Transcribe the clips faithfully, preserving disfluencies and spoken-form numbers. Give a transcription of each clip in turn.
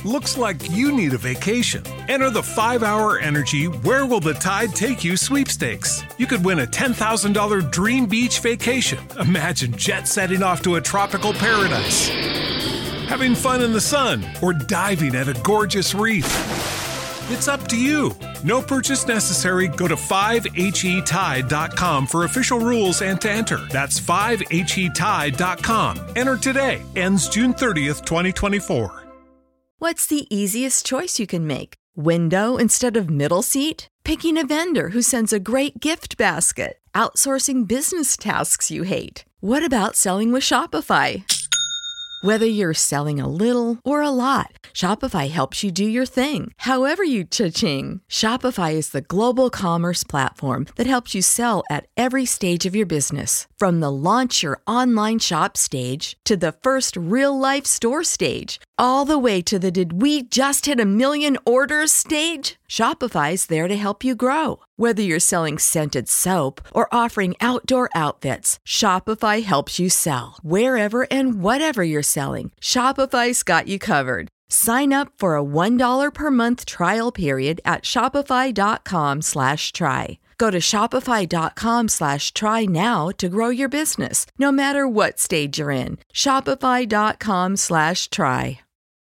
Looks like you need a vacation. Enter the five hour Energy Where Will the Tide Take You sweepstakes. You could win a ten thousand dollars dream beach vacation. Imagine jet setting off to a tropical paradise, having fun in the sun, or diving at a gorgeous reef. It's up to you. No purchase necessary. Go to five H E tide dot com for official rules and to enter. That's five H E tide dot com. Enter today. Ends June thirtieth, twenty twenty-four. What's the easiest choice you can make? Window instead of middle seat? Picking a vendor who sends a great gift basket? Outsourcing business tasks you hate? What about selling with Shopify? Whether you're selling a little or a lot, Shopify helps you do your thing, however you cha-ching. Shopify is the global commerce platform that helps you sell at every stage of your business. From the launch your online shop stage to the first real-life store stage, all the way to the did we just hit a million orders stage. Shopify's there to help you grow. Whether you're selling scented soap or offering outdoor outfits, Shopify helps you sell. Wherever and whatever you're selling, Shopify's got you covered. Sign up for a one dollar per month trial period at shopify.com slash try. Go to shopify.com slash try now to grow your business, no matter what stage you're in. Shopify.com slash try.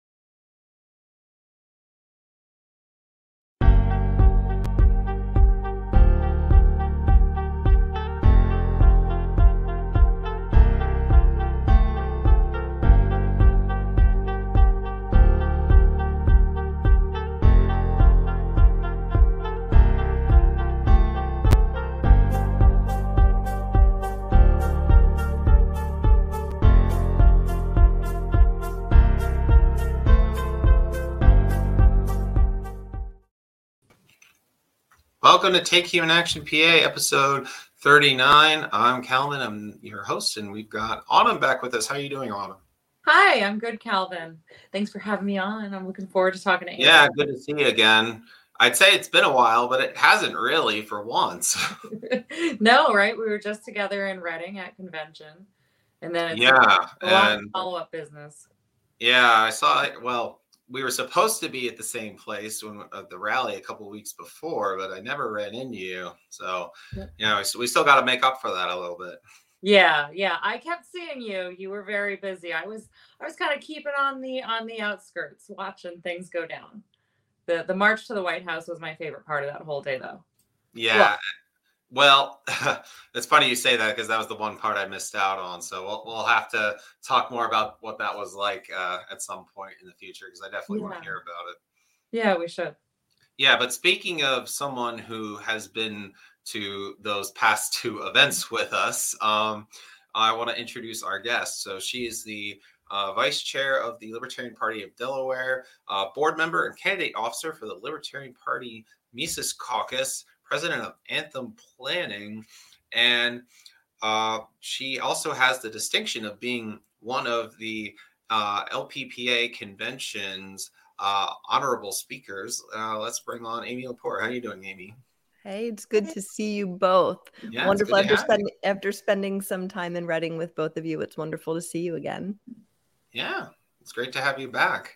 Welcome to Take Human Action P A, episode thirty-nine. I'm Calvin. I'm your host, and we've got Autumn back with us. How are you doing, Autumn? Hi, I'm good, Calvin. Thanks for having me on. I'm looking forward to talking to you. Yeah, good to see you again. I'd say it's been a while, but it hasn't really for once. No, right? We were just together in Reading at convention, and then it's yeah, a lot and of follow-up business. Yeah, I saw it. Well, we were supposed to be at the same place when at the rally a couple of weeks before, but I never ran into you. So, you know, so we still got to make up for that a little bit. Yeah, yeah. I kept seeing you. You were very busy. I was, I was kind of keeping on the on the outskirts, watching things go down. the The march to the White House was my favorite part of that whole day, though. Yeah. Well, it's funny you say that because that was the one part I missed out on. So we'll we'll have to talk more about what that was like uh, at some point in the future because I definitely yeah. want to hear about it. Yeah, we should. Yeah, but speaking of someone who has been to those past two events with us, um, I want to introduce our guest. So she is the uh, vice chair of the Libertarian Party of Delaware, uh, board member and candidate officer for the Libertarian Party Mises Caucus, president of Anthem Planning, and uh, she also has the distinction of being one of the uh, L P P A convention's uh, honorable speakers. Uh, let's bring on Amy Lepore. How are you doing, Amy? Hey, it's good to see you both. Yeah, wonderful after spending after spending some time in Reading with both of you. It's wonderful to see you again. Yeah, it's great to have you back.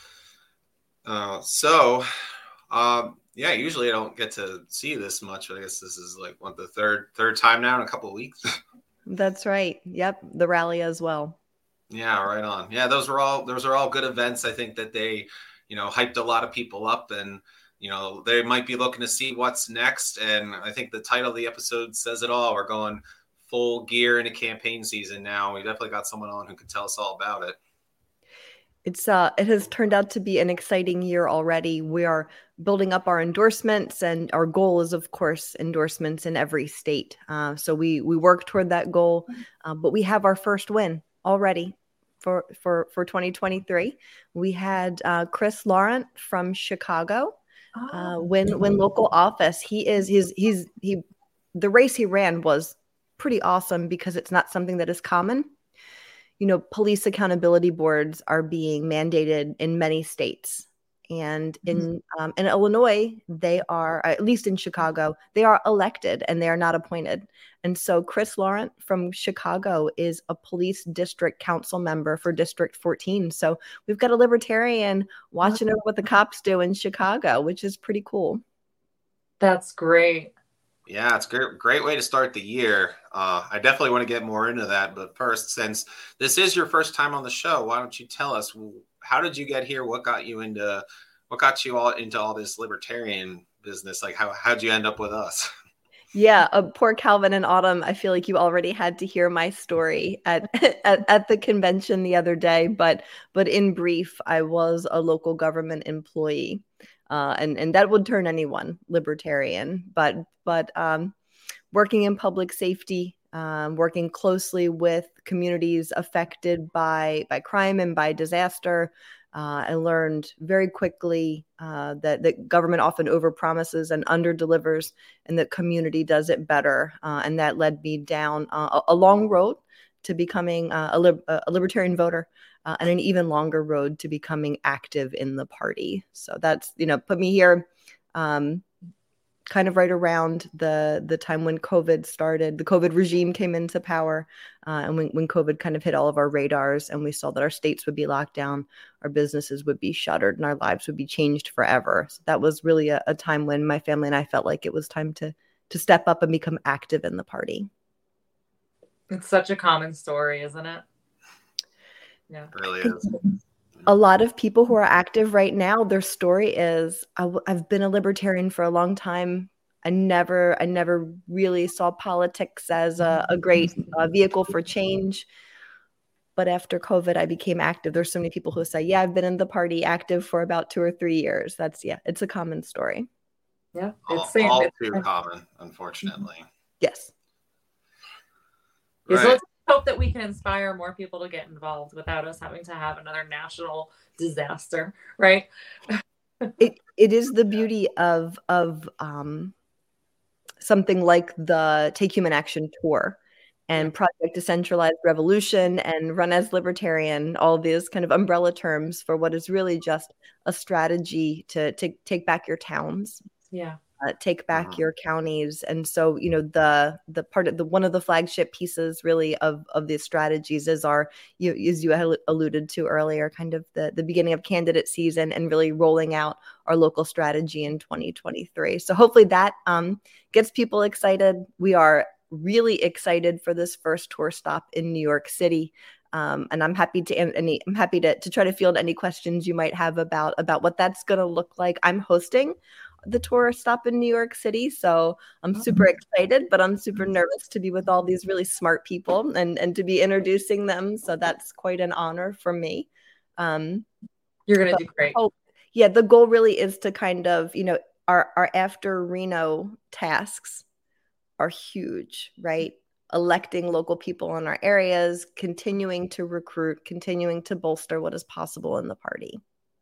Uh, so. Um, Yeah, usually I don't get to see you this much, but I guess this is like what the third third time now in a couple of weeks. That's right. Yep, the rally as well. Yeah, right on. Yeah, those were all those are all good events. I think that they, you know, hyped a lot of people up, and you know they might be looking to see what's next. And I think the title of the episode says it all. We're going full gear into campaign season now. We definitely got someone on who can tell us all about it. It's uh, it has turned out to be an exciting year already. We are building up our endorsements, and our goal is, of course, endorsements in every state. Uh, so we we work toward that goal, uh, but we have our first win already for for for twenty twenty-three. We had uh, Chris Laurent from Chicago uh, win win local office. He is he's he's he the race he ran was pretty awesome because it's not something that is common. You know, police accountability boards are being mandated in many states. And in um, in Illinois, they are, at least in Chicago, they are elected and they are not appointed. And so Chris Laurent from Chicago is a police district council member for District fourteen. So we've got a libertarian watching over what the cops do in Chicago, which is pretty cool. That's great. Yeah, it's a great, great way to start the year. Uh, I definitely want to get more into that. But first, since this is your first time on the show, why don't you tell us, how did you get here? What got you into, what got you all into all this libertarian business? Like, how, how'd you end up with us? Yeah, uh, poor Calvin and Autumn. I feel like you already had to hear my story at, at at the convention the other day. But but in brief, I was a local government employee, uh, and and that would turn anyone libertarian. But but um, working in public safety, um, working closely with communities affected by by crime and by disaster. Uh, I learned very quickly uh, that, that government often overpromises and underdelivers, and that community does it better. Uh, and that led me down uh, a long road to becoming uh, a, lib- a libertarian voter, uh, and an even longer road to becoming active in the party. So that's, you know, put me here um, kind of right around the the time when COVID started. The COVID regime came into power, uh, and when, when COVID kind of hit all of our radars, and we saw that our states would be locked down, our businesses would be shuttered, and our lives would be changed forever. So that was really a, a time when my family and I felt like it was time to to step up and become active in the party. It's such a common story, isn't it? Yeah, It really is. A lot of people who are active right now, their story is, I w- I've been a libertarian for a long time. I never, I never really saw politics as a, a great uh, vehicle for change. But after COVID, I became active. There's so many people who say, yeah, I've been in the party active for about two or three years. That's, yeah, it's a common story. Yeah, All, it's same. all It's too same. common, unfortunately. Yes. Yeah, so Right. let's hope that we can inspire more people to get involved without us having to have another national disaster, right? It it is the beauty of of um, something like the Take Human Action Tour and Project Decentralized Revolution and Run as Libertarian, all these kind of umbrella terms for what is really just a strategy to, to take back your towns. Yeah. Uh, take back Mhm. your counties. And so, you know, the the part of the one of the flagship pieces really of of these strategies is our, you as you had alluded to earlier, kind of the the beginning of candidate season and really rolling out our local strategy in twenty twenty-three. So hopefully that um, gets people excited. We are really excited for this first tour stop in New York City. Um, and I'm happy to any I'm happy to to try to field any questions you might have about about what that's going to look like. I'm hosting the tour stop in New York City, so I'm super excited, but I'm super nervous to be with all these really smart people and and to be introducing them. So that's quite an honor for me. Um, You're going to but do great. oh, yeah, the goal really is to kind of, you know, our our after Reno tasks are huge, right? Electing local people in our areas, continuing to recruit, continuing to bolster what is possible in the party.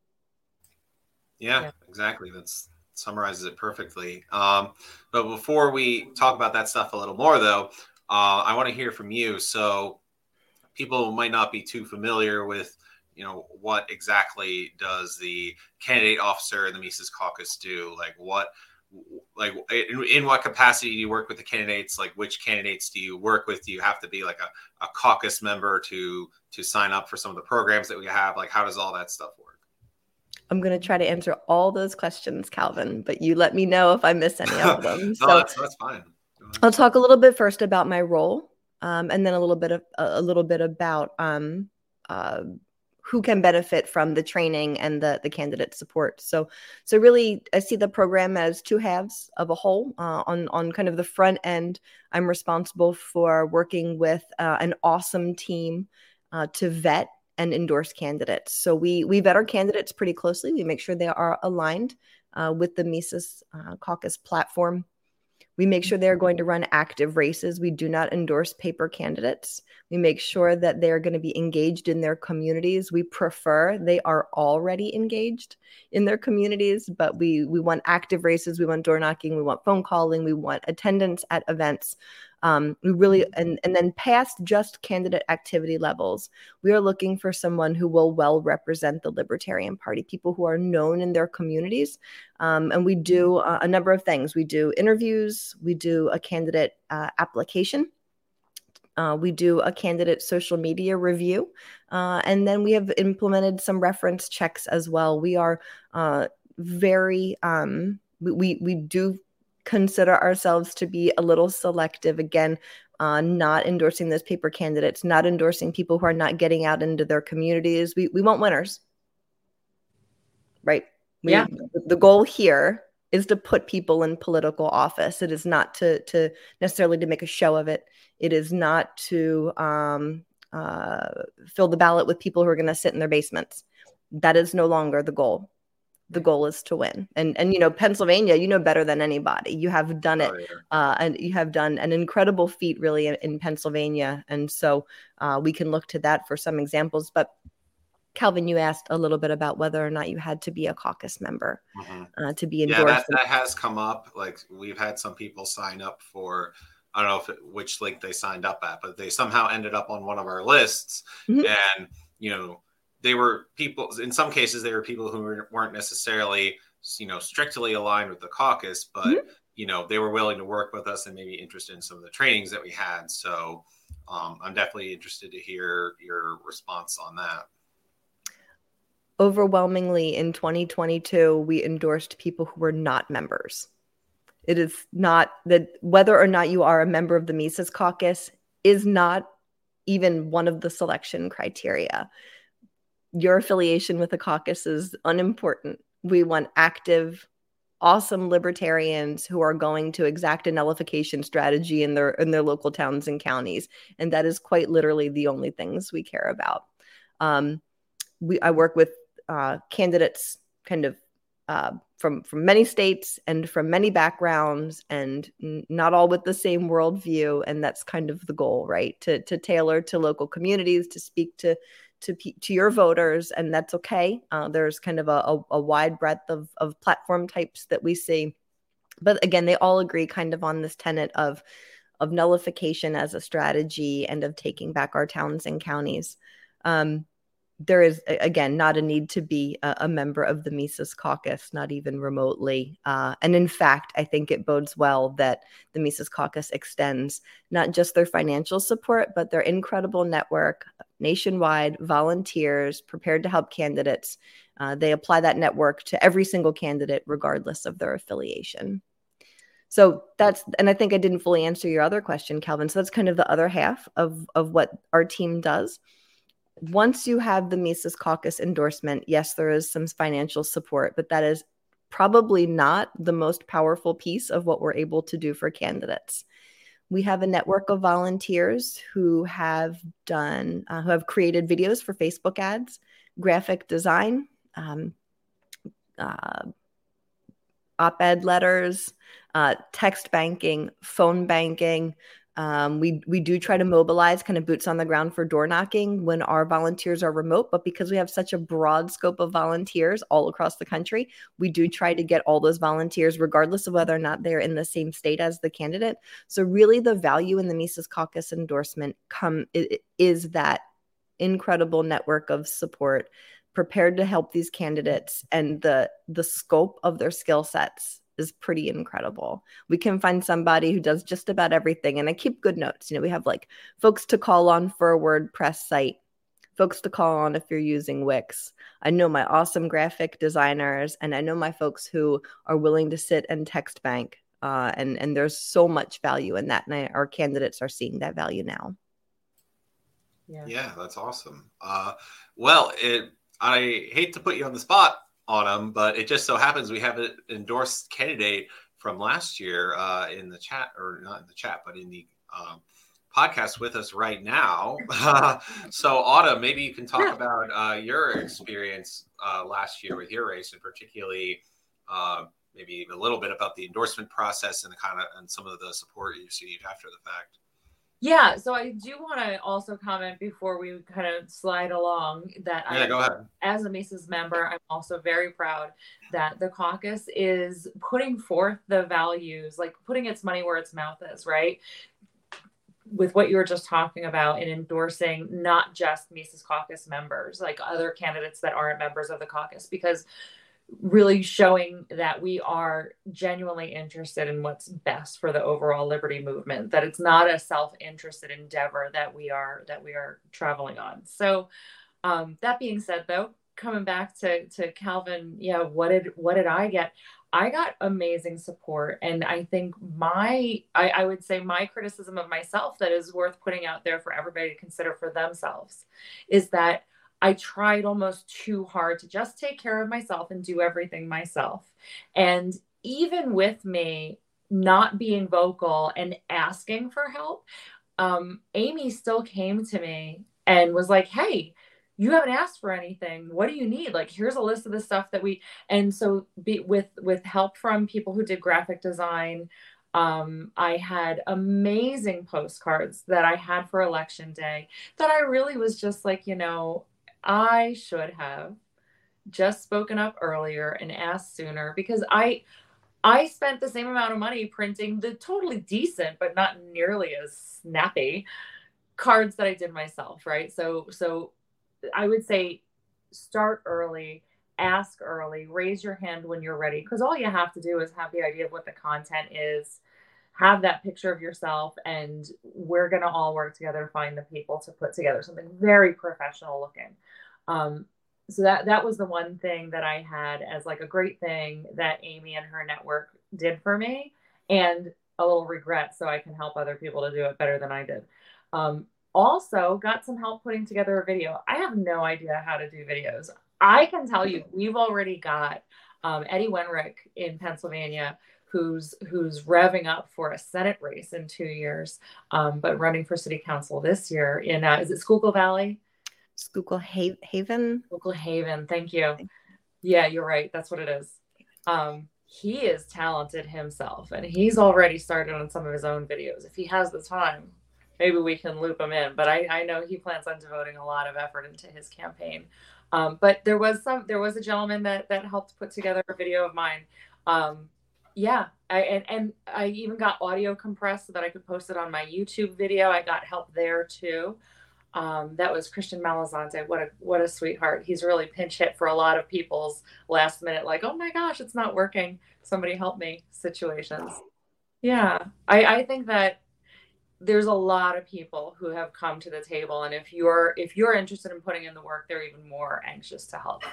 Yeah, Yeah. exactly. That's summarizes it perfectly. Um, but before we talk about that stuff a little more, though, uh, I want to hear from you. So people might not be too familiar with, you know, what exactly does the candidate officer and the Mises Caucus do? Like what, like in, in what capacity do you work with the candidates? Like which candidates do you work with? Do you have to be like a, a caucus member to to sign up for some of the programs that we have? Like how does all that stuff work? I'm going to try to answer all those questions, Calvin, but you let me know if I miss any of them. no, So that's, that's fine. I'll talk a little bit first about my role, um, and then a little bit of a little bit about um, uh, who can benefit from the training and the the candidate support. So, so really, I see the program as two halves of a whole. Uh, on on kind of the front end, I'm responsible for working with uh, an awesome team uh, to vet and endorse candidates. So we we vet our candidates pretty closely. We make sure they are aligned uh, with the Mises uh, Caucus platform. We make sure they're going to run active races. We do not endorse paper candidates. We make sure that they're going to be engaged in their communities. We prefer they are already engaged in their communities, but we we want active races. We want door knocking. We want phone calling. We want attendance at events. Um, we really, and, and then past just candidate activity levels, we are looking for someone who will well represent the Libertarian Party, people who are known in their communities. Um, and we do a, a number of things. We do interviews, we do a candidate uh, application. Uh, we do a candidate social media review, uh, and then we have implemented some reference checks as well. We are uh, very, um, we, we do consider ourselves to be a little selective, again, uh, not endorsing those paper candidates, not endorsing people who are not getting out into their communities. We, we want winners, right? We, yeah. The goal here is to put people in political office. It is not to, to necessarily to make a show of it. It is not to um, uh, fill the ballot with people who are going to sit in their basements. That is no longer the goal. The goal is to win. And, and you know, Pennsylvania, you know better than anybody. You have done it, oh, yeah. uh, and you have done an incredible feat really in, in Pennsylvania. And so uh, we can look to that for some examples. But Calvin, you asked a little bit about whether or not you had to be a caucus member mm-hmm. uh, to be endorsed. Yeah, that, that has come up. Like we've had some people sign up for, I don't know if it, which link they signed up at, but they somehow ended up on one of our lists. Mm-hmm. And, you know, they were people, in some cases, they were people who were, weren't necessarily, you know, strictly aligned with the caucus, but, mm-hmm. you know, they were willing to work with us and maybe interested in some of the trainings that we had. So um, I'm definitely interested to hear your response on that. Overwhelmingly in twenty twenty-two, we endorsed people who were not members. It is not that whether or not you are a member of the Mises Caucus is not even one of the selection criteria. Your affiliation with the caucus is unimportant. We want active, awesome libertarians who are going to exact a nullification strategy in their in their local towns and counties. And that is quite literally the only things we care about. Um, we I work with uh, candidates kind of uh, from, from many states and from many backgrounds, and n- not all with the same worldview. And that's kind of the goal, right? To, to tailor to local communities, to speak to, to, to your voters. And that's okay. Uh, there's kind of a, a, a wide breadth of, of platform types that we see. But again, they all agree kind of on this tenet of, of nullification as a strategy and of taking back our towns and counties. Um, There is, again, not a need to be a, a member of the Mises Caucus, not even remotely. Uh, and in fact, I think it bodes well that the Mises Caucus extends not just their financial support, but their incredible network, nationwide volunteers prepared to help candidates. Uh, they apply that network to every single candidate, regardless of their affiliation. So that's, and I think I didn't fully answer your other question, Calvin. So that's kind of the other half of, of what our team does. Once you have the Mises Caucus endorsement, yes, there is some financial support, but that is probably not the most powerful piece of what we're able to do for candidates. We have a network of volunteers who have done, uh, who have created videos for Facebook ads, graphic design, um, uh, op-ed letters, uh, text banking, phone banking. Um, we we do try to mobilize kind of boots on the ground for door knocking when our volunteers are remote, but because we have such a broad scope of volunteers all across the country, we do try to get all those volunteers, regardless of whether or not they're in the same state as the candidate. So really the value in the Mises Caucus endorsement come is that incredible network of support prepared to help these candidates, and the the scope of their skill sets is pretty incredible. We can find somebody who does just about everything. And I keep good notes. You know, we have like folks to call on for a WordPress site, folks to call on if you're using Wix. I know my awesome graphic designers, and I know my folks who are willing to sit and text bank. Uh, and, and there's so much value in that. And I, our candidates are seeing that value now. Yeah, yeah, that's awesome. Uh, well, it, I hate to put you on the spot on them, but it just so happens we have an endorsed candidate from last year uh, in the chat, or not in the chat, but in the um, podcast with us right now. So Autumn, maybe you can talk yeah. about uh, your experience uh, last year with your race, and particularly uh, maybe a little bit about the endorsement process and the kind of and some of the support you received after the fact. Yeah, so I do want to also comment before we kind of slide along that yeah, I, go ahead. As a Mises member, I'm also very proud that the caucus is putting forth the values, like putting its money where its mouth is, right? with what you were just talking about in endorsing not just Mises Caucus members, like other candidates that aren't members of the caucus, because really showing that we are genuinely interested in what's best for the overall liberty movement, that it's not a self-interested endeavor that we are that we are traveling on. So um, that being said, though, coming back to to Calvin, yeah, what did what did I get? I got amazing support. And I think my, I, I would say my criticism of myself that is worth putting out there for everybody to consider for themselves is that I tried almost too hard to just take care of myself and do everything myself. And even with me not being vocal and asking for help, um, Amy still came to me and was like, hey, you haven't asked for anything. What do you need? Like, here's a list of the stuff that we, and so be, with, with help from people who did graphic design, um, I had amazing postcards that I had for election day that I really was just like, you know, I should have just spoken up earlier and asked sooner, because I, I spent the same amount of money printing the totally decent, but not nearly as snappy cards that I did myself. Right. So, so I would say start early, ask early, raise your hand when you're ready. Because all you have to do is have the idea of what the content is, have that picture of yourself, and we're going to all work together to find the people to put together something very professional looking. Um, so that, that was the one thing that I had as like a great thing that Amy and her network did for me, and a little regret so I can help other people to do it better than I did. Um, Also got some help putting together a video. I have no idea how to do videos. I can tell you, we've already got um, Eddie Wenrick in Pennsylvania, who's who's revving up for a Senate race in two years, um, but running for city council this year in, uh, is it Schuylkill Valley? Schuylkill ha- Haven? Schuylkill Haven, thank you. Yeah, you're right. That's what it is. Um, he is talented himself, and he's already started on some of his own videos. If he has the time, maybe we can loop him in, but I, I know he plans on devoting a lot of effort into his campaign. Um, but there was some, there was a gentleman that, that helped put together a video of mine. Um, yeah. I, and, and I even got audio compressed so that I could post it on my YouTube video. I got help there too. Um, that was Christian Malazante. What a, what a sweetheart. He's really pinch hit for a lot of people's last minute, like, oh my gosh, it's not working, somebody help me situations. Yeah. I, I think that there's a lot of people who have come to the table, and if you're if you're interested in putting in the work, they're even more anxious to help.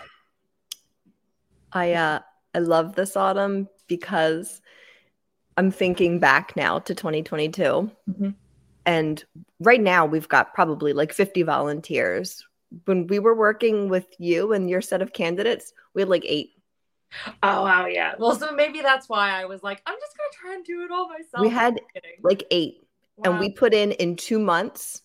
I uh I love this, Autumn, because I'm thinking back now to twenty twenty-two, mm-hmm. and right now we've got probably like fifty volunteers. When we were working with you and your set of candidates, we had like eight. Oh wow, yeah. Well, so maybe that's why I was like, I'm just gonna try and do it all myself. We had like eight. Wow. And we put in in two months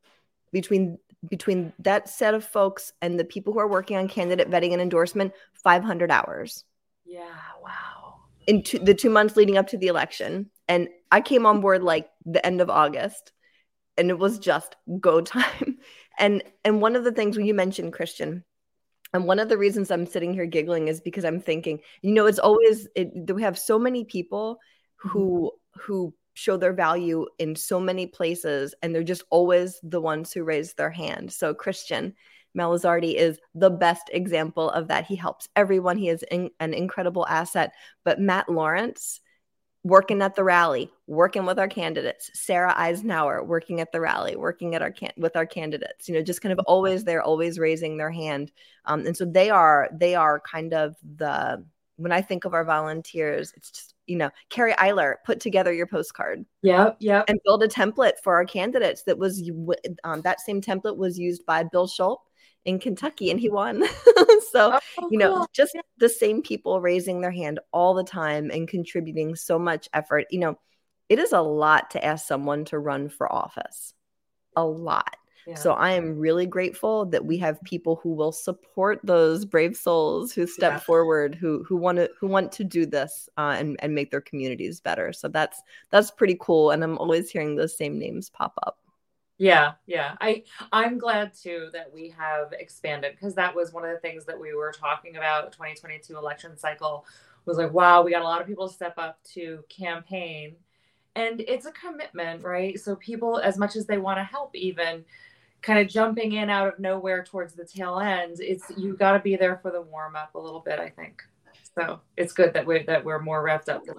between between that set of folks and the people who are working on candidate vetting and endorsement, five hundred hours. Yeah, wow. In two, the two months leading up to the election. And I came on board like the end of August, and it was just go time. And and one of the things when you mentioned, Christian, and one of the reasons I'm sitting here giggling is because I'm thinking, you know, it's always, it, we have so many people who who show their value in so many places, and they're just always the ones who raise their hand. So Christian Malazarte is the best example of that. He helps everyone. He is in, an incredible asset. But Matt Lawrence, working at the rally, working with our candidates. Sarah Eisenhower, working at the rally, working at our can- with our candidates. You know, just kind of always there, always raising their hand. Um, and so they are they are kind of the, when I think of our volunteers, it's just, you know, Carrie Eiler, put together your postcard. Yep, yep. And build a template for our candidates that was, um, that same template was used by Bill Schultz in Kentucky, and he won. so, oh, you know, cool. Just the same people raising their hand all the time and contributing so much effort. You know, it is a lot to ask someone to run for office. A lot. Yeah. So I am really grateful that we have people who will support those brave souls who step yeah. forward, who who want to who want to do this uh, and and make their communities better. So that's that's pretty cool, and I'm always hearing those same names pop up. Yeah, yeah. I I'm glad too that we have expanded, because that was one of the things that we were talking about. twenty twenty-two election cycle was like, wow, we got a lot of people to step up to campaign. And it's a commitment, right? So people, as much as they want to help, even kind of jumping in out of nowhere towards the tail end, it's you got to be there for the warm up a little bit, I think. So it's good that we're that we're more revved up.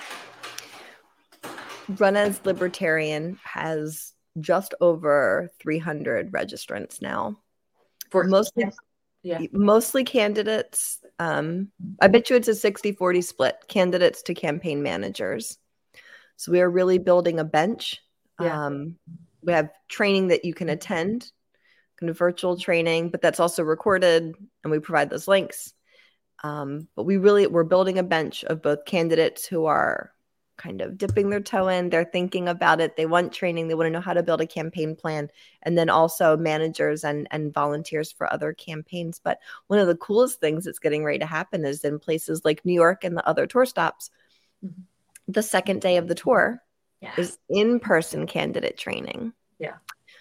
Run as Libertarian has just over three hundred registrants now. For mostly, yeah, mostly candidates. Um, I bet you it's a sixty forty split, candidates to campaign managers. So we are really building a bench. Yeah. Um, we have training that you can attend, kind of virtual training, but that's also recorded, and we provide those links. Um, but we really, we're building a bench of both candidates who are kind of dipping their toe in, they're thinking about it, they want training, they want to know how to build a campaign plan, and then also managers and, and volunteers for other campaigns. But one of the coolest things that's getting ready to happen is in places like New York and the other tour stops, mm-hmm. the second day of the tour yes. is in-person candidate training. Yeah.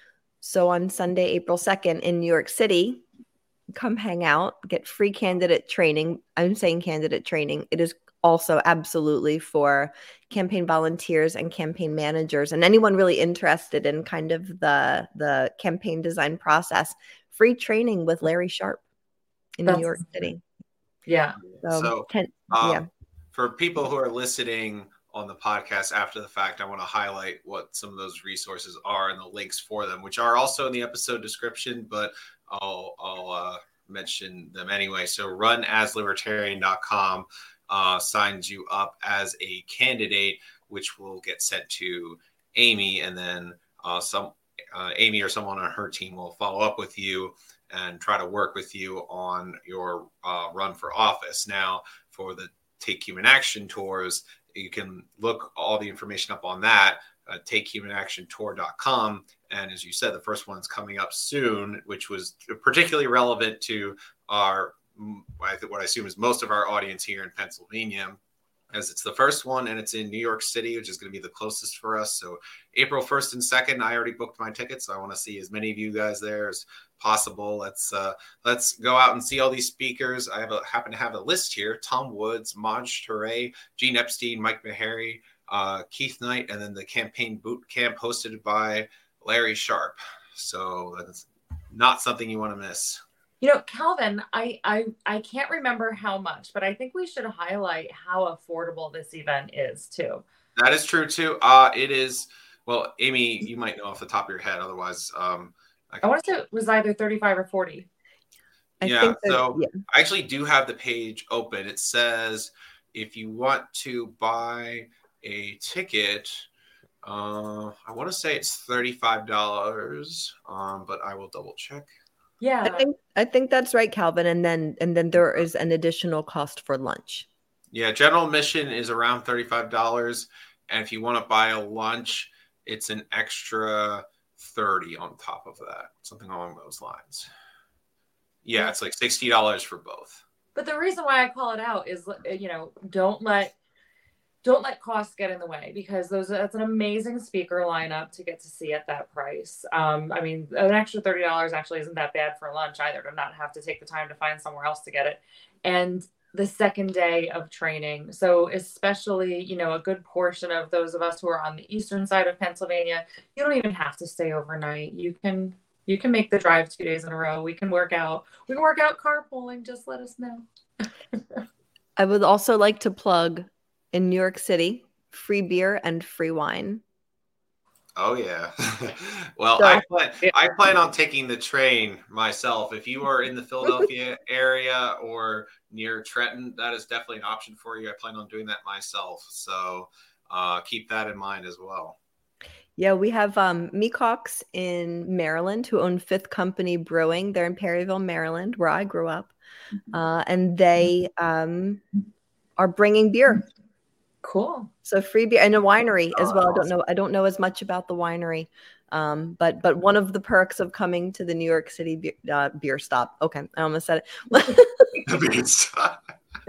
So on Sunday, April second in New York City, come hang out, get free candidate training. I'm saying candidate training. It is also absolutely for campaign volunteers and campaign managers and anyone really interested in kind of the, the campaign design process. Free training with Larry Sharpe in That's, New York City. Yeah. So, so ten, um, yeah. For people who are listening on the podcast after the fact, I want to highlight what some of those resources are and the links for them, which are also in the episode description, but I'll, I'll uh, mention them anyway. So run as libertarian dot com uh, signs you up as a candidate, which will get sent to Amy, and then uh, some uh, Amy or someone on her team will follow up with you and try to work with you on your uh, run for office. Now, for the Take Human Action tours, you can look all the information up on that. Uh, take human action tour dot com. And as you said, the first one's coming up soon, which was particularly relevant to our, what I assume is most of our audience here in Pennsylvania, as it's the first one and it's in New York City, which is going to be the closest for us. So April first and second, I already booked my tickets. So I want to see as many of you guys there as possible. Let's uh, let's go out and see all these speakers. I have a, happen to have a list here: Tom Woods, Maj Toure, Gene Epstein, Mike Meharry, uh, Keith Knight, and then the campaign boot camp hosted by Larry Sharpe. So that's not something you want to miss. You know, Calvin, I, I I can't remember how much, but I think we should highlight how affordable this event is too. That is true too. Uh, it is. Well, Amy, you might know off the top of your head. Otherwise, um, I, I want to say it was either thirty-five or forty. I yeah. Think that, so yeah. I actually do have the page open. It says if you want to buy a ticket, uh, I want to say it's thirty-five dollars, um, but I will double check. Yeah, I think I think that's right, Calvin. And then and then there is an additional cost for lunch. Yeah, general admission is around thirty-five dollars, and if you want to buy a lunch, it's an extra thirty on top of that, something along those lines. Yeah, yeah. It's like sixty dollars for both. But the reason why I call it out is, you know, don't let don't let costs get in the way, because those that's an amazing speaker lineup to get to see at that price. Um, I mean, an extra thirty dollars actually isn't that bad for lunch either, to not have to take the time to find somewhere else to get it. And the second day of training. So especially, you know, a good portion of those of us who are on the eastern side of Pennsylvania, you don't even have to stay overnight. You can you can make the drive two days in a row. We can work out. We can work out carpooling. Just let us know. I would also like to plug, in New York City, free beer and free wine. Oh yeah. Well, so, I plan I plan on taking the train myself. If you are in the Philadelphia area or near Trenton, that is definitely an option for you. I plan on doing that myself. So uh, keep that in mind as well. Yeah, we have um, Mecox in Maryland, who own Fifth Company Brewing. They're in Perryville, Maryland, where I grew up. Uh, and they um, are bringing beer. Cool. So free beer and a winery as well. I don't know. I don't know as much about the winery, um, but but one of the perks of coming to the New York City beer, uh, beer stop. Okay, I almost said it. Beer stop.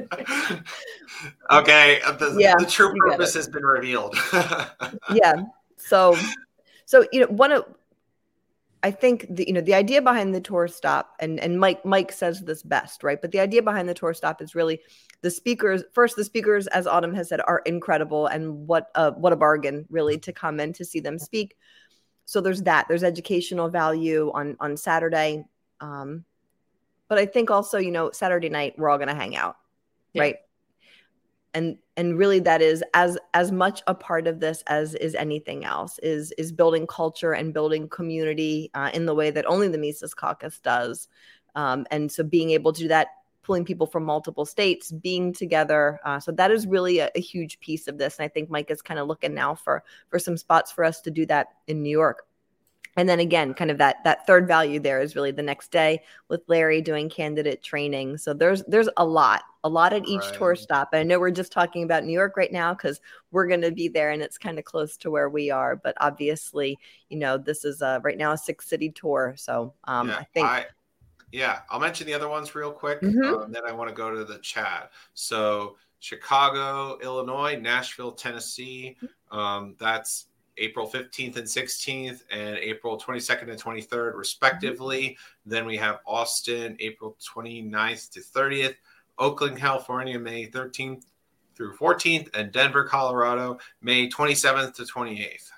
Okay, the, yeah, the true purpose has been revealed. Yeah. So, so you know, one of I think the, you know, the idea behind the tour stop, and, and Mike, Mike says this best, right? But the idea behind the tour stop is really the speakers. First, the speakers, as Autumn has said, are incredible, and what a, what a bargain really to come in to see them speak. So there's that. There's educational value on on Saturday, um, but I think also, you know, Saturday night we're all going to hang out, yeah. right? And and really that is as as much a part of this as is anything else, is is building culture and building community uh, in the way that only the Mises Caucus does. Um, and so being able to do that, pulling people from multiple states, being together. Uh, so that is really a, a huge piece of this. And I think Mike is kind of looking now for for some spots for us to do that in New York. And then again, kind of that that third value there is really the next day with Larry doing candidate training. So there's there's a lot, a lot at each right. tour stop. I know we're just talking about New York right now because we're going to be there and it's kind of close to where we are. But obviously, you know, this is a, right now a six city tour. So um, yeah, I think. I, yeah, I'll mention the other ones real quick. Mm-hmm. Um, then I want to go to the chat. So Chicago, Illinois, Nashville, Tennessee. Um, that's April fifteenth and sixteenth, and April twenty-second and twenty-third, respectively. Mm-hmm. Then we have Austin, April twenty-ninth to thirtieth, Oakland, California, May thirteenth through fourteenth, and Denver, Colorado, May twenty-seventh to twenty-eighth.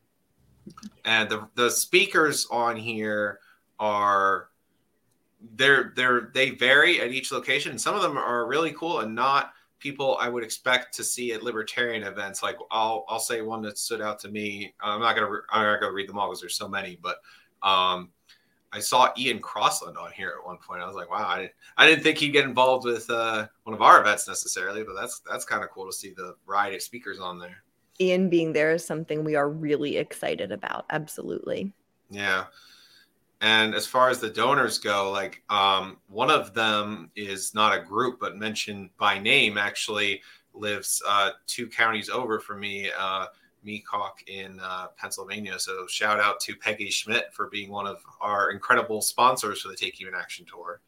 And the, the speakers on here are, they're, they're, they vary at each location. Some of them are really cool and not people I would expect to see at libertarian events. Like I'll I'll say one that stood out to me. I'm not gonna re- I'm not gonna read them all because there's so many. But um, I saw Ian Crossland on here at one point. I was like, wow, I didn't I didn't think he'd get involved with uh, one of our events necessarily. But that's that's kind of cool to see the variety of speakers on there. Ian being there is something we are really excited about. Absolutely. Yeah. And as far as the donors go, like um, one of them is not a group, but mentioned by name, actually lives uh, two counties over from me, uh, Meecock in uh, Pennsylvania. So shout out to Peggy Schmidt for being one of our incredible sponsors for the Take Human Action Tour.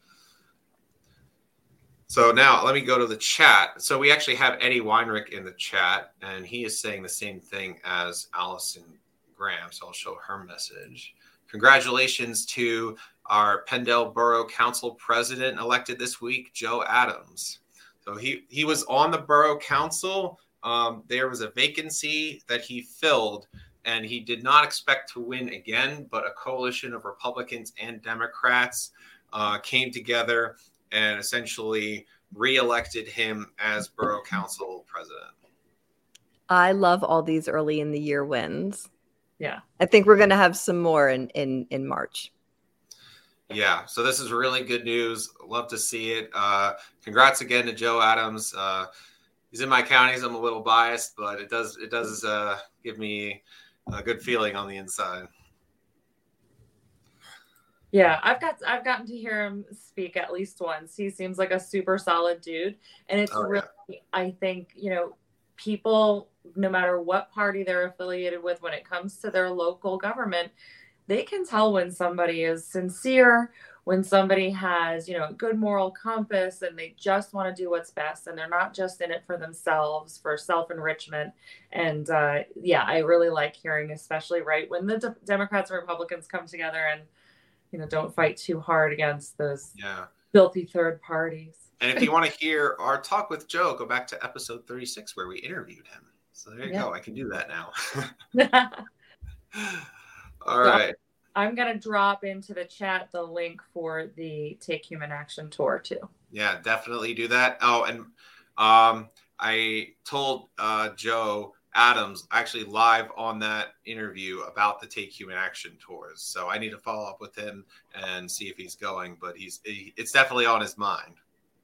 So now let me go to the chat. So we actually have Eddie Weinrich in the chat, and he is saying the same thing as Allison Graham. So I'll show her message. Congratulations to our Pendle Borough Council president elected this week, Joe Adams. So he, he was on the Borough Council. Um, there was a vacancy that he filled, and he did not expect to win again, but a coalition of Republicans and Democrats uh, came together and essentially reelected him as Borough Council president. I love all these early in the year wins. Yeah. I think we're going to have some more in, in, in March. Yeah. So this is really good news. Love to see it. Uh, congrats again to Joe Adams. Uh, he's in my counties. I'm a little biased, but it does, it does uh, give me a good feeling on the inside. Yeah, I've got I've gotten to hear him speak at least once. He seems like a super solid dude. And it's oh, really, yeah. I think, you know, people, no matter what party they're affiliated with, when it comes to their local government, they can tell when somebody is sincere, when somebody has, you know, a good moral compass, and they just want to do what's best, and they're not just in it for themselves, for self-enrichment. And uh, yeah, I really like hearing, especially right when the de- Democrats and Republicans come together and, you know, don't fight too hard against those yeah. filthy third parties. And if you want to hear our talk with Joe, go back to episode thirty-six where we interviewed him. So there you yeah. go. I can do that now. All right. So I'm going to drop into the chat the link for the Take Human Action Tour too. Yeah, definitely do that. Oh, and um, I told uh, Joe Adams actually live on that interview about the Take Human Action Tours. So I need to follow up with him and see if he's going, but he's he, it's definitely on his mind.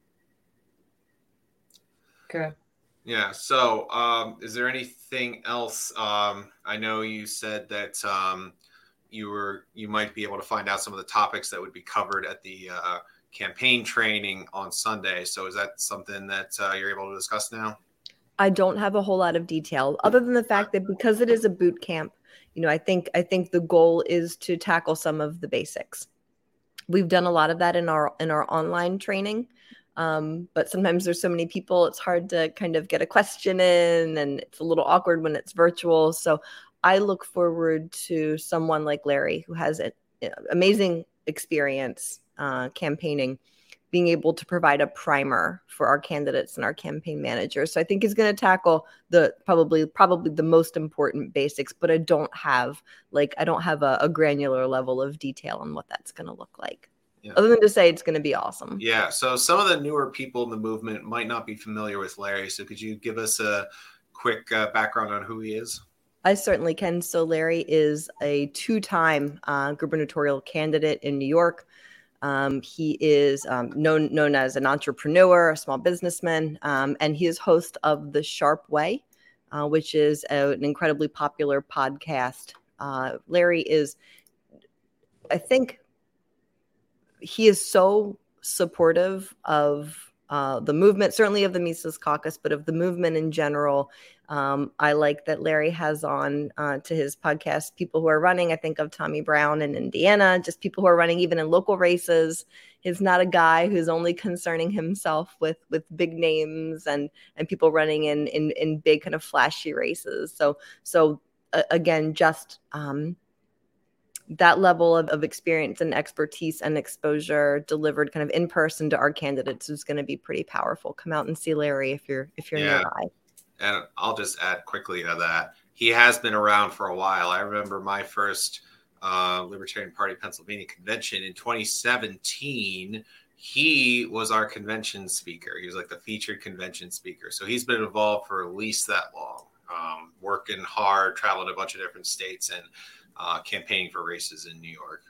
Okay. Yeah. So um, is there anything else? Um, I know you said that um, you were you might be able to find out some of the topics that would be covered at the uh, campaign training on Sunday. So is that something that uh, you're able to discuss now? I don't have a whole lot of detail other than the fact that because it is a boot camp, you know, I think I think the goal is to tackle some of the basics. We've done a lot of that in our in our online training. Um, but sometimes there's so many people, it's hard to kind of get a question in, and it's a little awkward when it's virtual. So I look forward to someone like Larry, who has a amazing experience uh, campaigning, being able to provide a primer for our candidates and our campaign managers. So I think he's going to tackle the probably probably the most important basics, but I don't have like I don't have a, a granular level of detail on what that's going to look like. Yeah. Other than to say it's going to be awesome. Yeah. So some of the newer people in the movement might not be familiar with Larry. So could you give us a quick uh, background on who he is? I certainly can. So Larry is a two-time uh, gubernatorial candidate in New York. Um, he is um, known known as an entrepreneur, a small businessman, um, and he is host of The Sharp Way, uh, which is a, an incredibly popular podcast. Uh, Larry is, I think, he is so supportive of uh, the movement, certainly of the Mises Caucus, but of the movement in general. Um, I like that Larry has on uh, to his podcast people who are running. I think of Tommy Brown in Indiana, just people who are running even in local races. He's not a guy who's only concerning himself with with big names and and people running in in, in big kind of flashy races. So so uh, again, just um, that level of, of experience and expertise and exposure delivered kind of in person to our candidates is going to be pretty powerful. Come out and see Larry if you're if you're yeah. nearby. And I'll just add quickly to that. He has been around for a while. I remember my first uh, Libertarian Party Pennsylvania convention in twenty seventeen. He was our convention speaker. He was like the featured convention speaker. So he's been involved for at least that long, um, working hard, traveling to a bunch of different states and uh, campaigning for races in New York.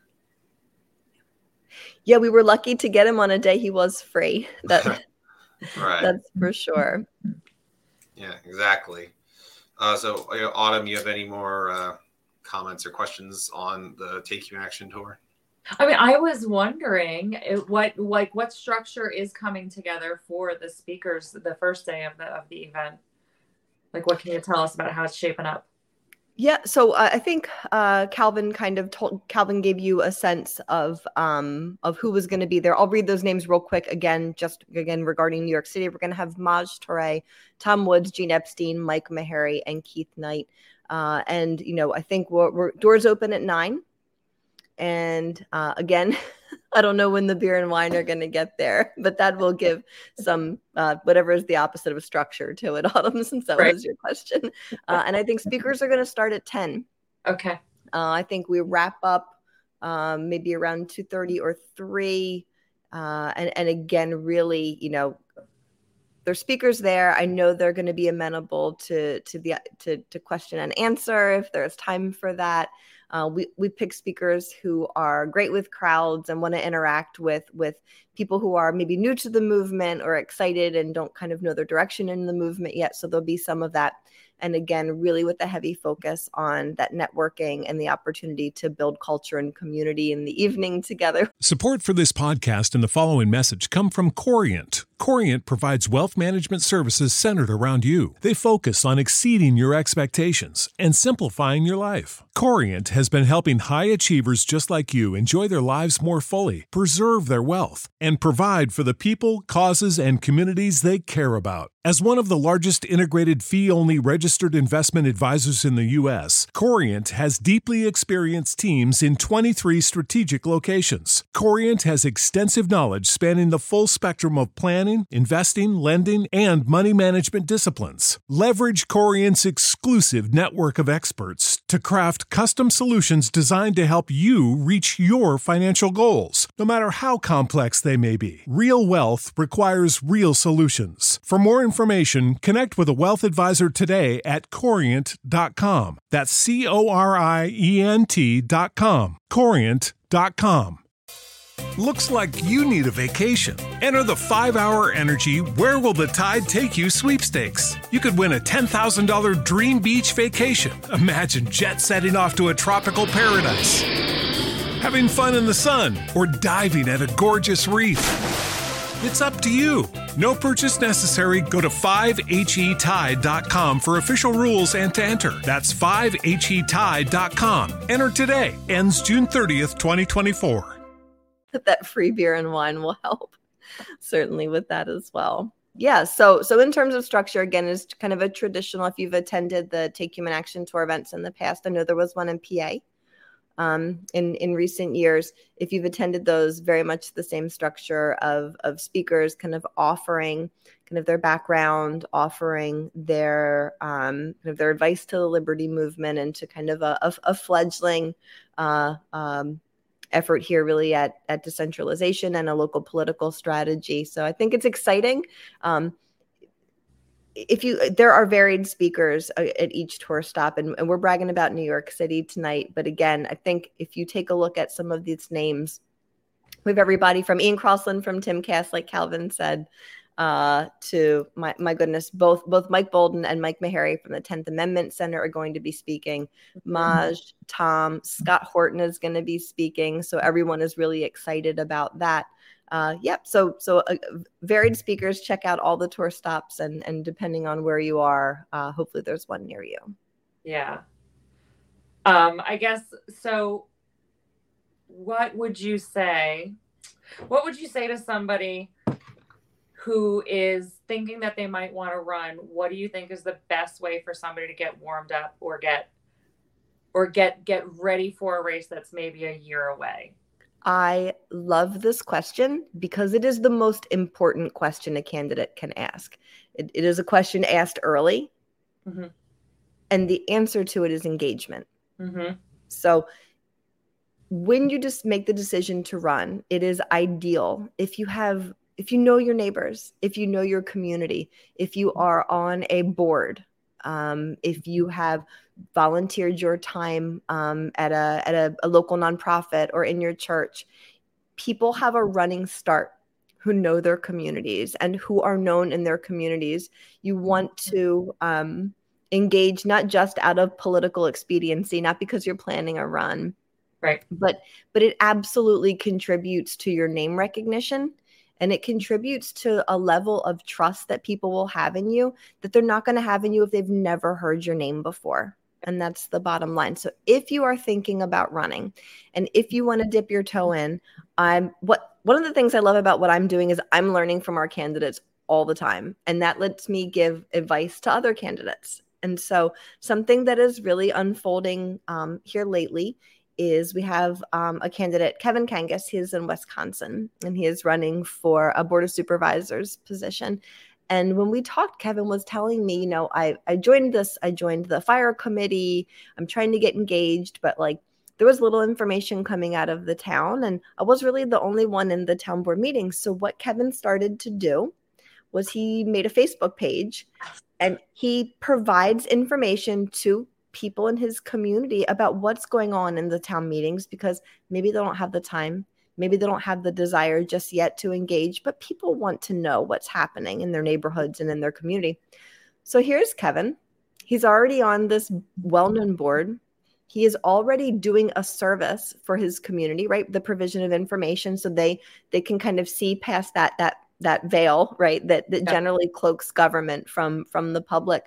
Yeah, we were lucky to get him on a day he was free. That, right. That's for sure. Yeah, exactly. Uh, so, uh, Autumn, you have any more uh, comments or questions on the Take You Action Tour? I mean, I was wondering what, like, what structure is coming together for the speakers the first day of the of the event. Like, what can you tell us about how it's shaping up? Yeah, so uh, I think uh, Calvin kind of told Calvin gave you a sense of um, of who was going to be there. I'll read those names real quick again, just again regarding New York City. We're going to have Maj Toure, Tom Woods, Gene Epstein, Mike Maharrey, and Keith Knight. Uh, and you know, I think we're, we're doors open at nine. And uh, again, I don't know when the beer and wine are going to get there, but that will give some uh, whatever is the opposite of structure to it, Autumn, since that right. was your question. Uh, and I think speakers are going to start at ten. Okay. Uh, I think we wrap up um, maybe around two thirty or three. Uh, and, and again, really, you know, there's speakers there. I know they're going to be amenable to to the to, to question and answer if there's time for that. Uh, we we pick speakers who are great with crowds and want to interact with with people who are maybe new to the movement or excited and don't kind of know their direction in the movement yet. So there'll be some of that. And again, really with a heavy focus on that networking and the opportunity to build culture and community in the evening together. Support for this podcast and the following message come from Corient. Corient provides wealth management services centered around you. They focus on exceeding your expectations and simplifying your life. Corient has been helping high achievers just like you enjoy their lives more fully, preserve their wealth, and provide for the people, causes, and communities they care about. As one of the largest integrated fee-only registered investment advisors in the U S, Corient has deeply experienced teams in twenty-three strategic locations. Corient has extensive knowledge spanning the full spectrum of planning, investing, lending, and money management disciplines. Leverage Corient's exclusive network of experts to craft custom solutions designed to help you reach your financial goals, no matter how complex they may be. Real wealth requires real solutions. For more information, connect with a wealth advisor today at corient dot com. That's C O R I E N T dot com. corient dot com. Looks like you need a vacation. Enter the five hour Energy Where Will the Tide Take You sweepstakes. You could win a ten thousand dollars dream beach vacation. Imagine jet setting off to a tropical paradise, having fun in the sun, or diving at a gorgeous reef. It's up to you. No purchase necessary. Go to five H E tide dot com for official rules and to enter. That's five H E tide dot com. Enter today. Ends June thirtieth, twenty twenty-four. That free beer and wine will help certainly with that as well. Yeah. So, so in terms of structure, again, is kind of a traditional, if you've attended the Take Human Action Tour events in the past, I know there was one in P A. um, in, in recent years. If you've attended those, very much the same structure of, of speakers kind of offering kind of their background, offering their um, kind of their advice to the liberty movement and to kind of a, a, a fledgling uh, um, effort here really at, at decentralization and a local political strategy. So I think it's exciting. Um, if you, there are varied speakers at each tour stop, and, and we're bragging about New York City tonight. But again, I think if you take a look at some of these names, we have everybody from Ian Crossland from Timcast, like Calvin said, uh, to my, my goodness, both, both Mike Bolden and Mike Meharry from the tenth Amendment Center are going to be speaking. Maj, Tom, Scott Horton is going to be speaking. So everyone is really excited about that. Uh, yep. So, so uh, varied speakers, check out all the tour stops, and, and depending on where you are, uh, hopefully there's one near you. Yeah. Um, I guess, so what would you say, what would you say to somebody who is thinking that they might want to run? What do you think is the best way for somebody to get warmed up or get, or get, get ready for a race that's maybe a year away? I love this question because it is the most important question a candidate can ask. It, it is a question asked early, mm-hmm. and the answer to it is engagement. Mm-hmm. So when you just make the decision to run, it is ideal if you have, if you know your neighbors, if you know your community, if you are on a board, um, if you have volunteered your time um, at a at a, a local nonprofit or in your church. People have a running start who know their communities and who are known in their communities. You want to um, engage not just out of political expediency, not because you're planning a run, right? But but it absolutely contributes to your name recognition. And it contributes to a level of trust that people will have in you that they're not going to have in you if they've never heard your name before. And that's the bottom line. So if you are thinking about running and if you want to dip your toe in, I'm what one of the things I love about what I'm doing is I'm learning from our candidates all the time. And that lets me give advice to other candidates. And so something that is really unfolding um, here lately is we have um, a candidate, Kevin Kangas. He's in Wisconsin, and he is running for a Board of Supervisors position. And when we talked, Kevin was telling me, you know, I, I joined this, I joined the fire committee. I'm trying to get engaged, but like there was little information coming out of the town, and I was really the only one in the town board meeting. So what Kevin started to do was he made a Facebook page, and he provides information to people in his community about what's going on in the town meetings, because maybe they don't have the time, maybe they don't have the desire just yet to engage, but people want to know what's happening in their neighborhoods and in their community. So here's Kevin. He's already on this well-known board. He is already doing a service for his community, right? The provision of information, so they they can kind of see past that that that veil, right? That that yeah. generally cloaks government from from the public.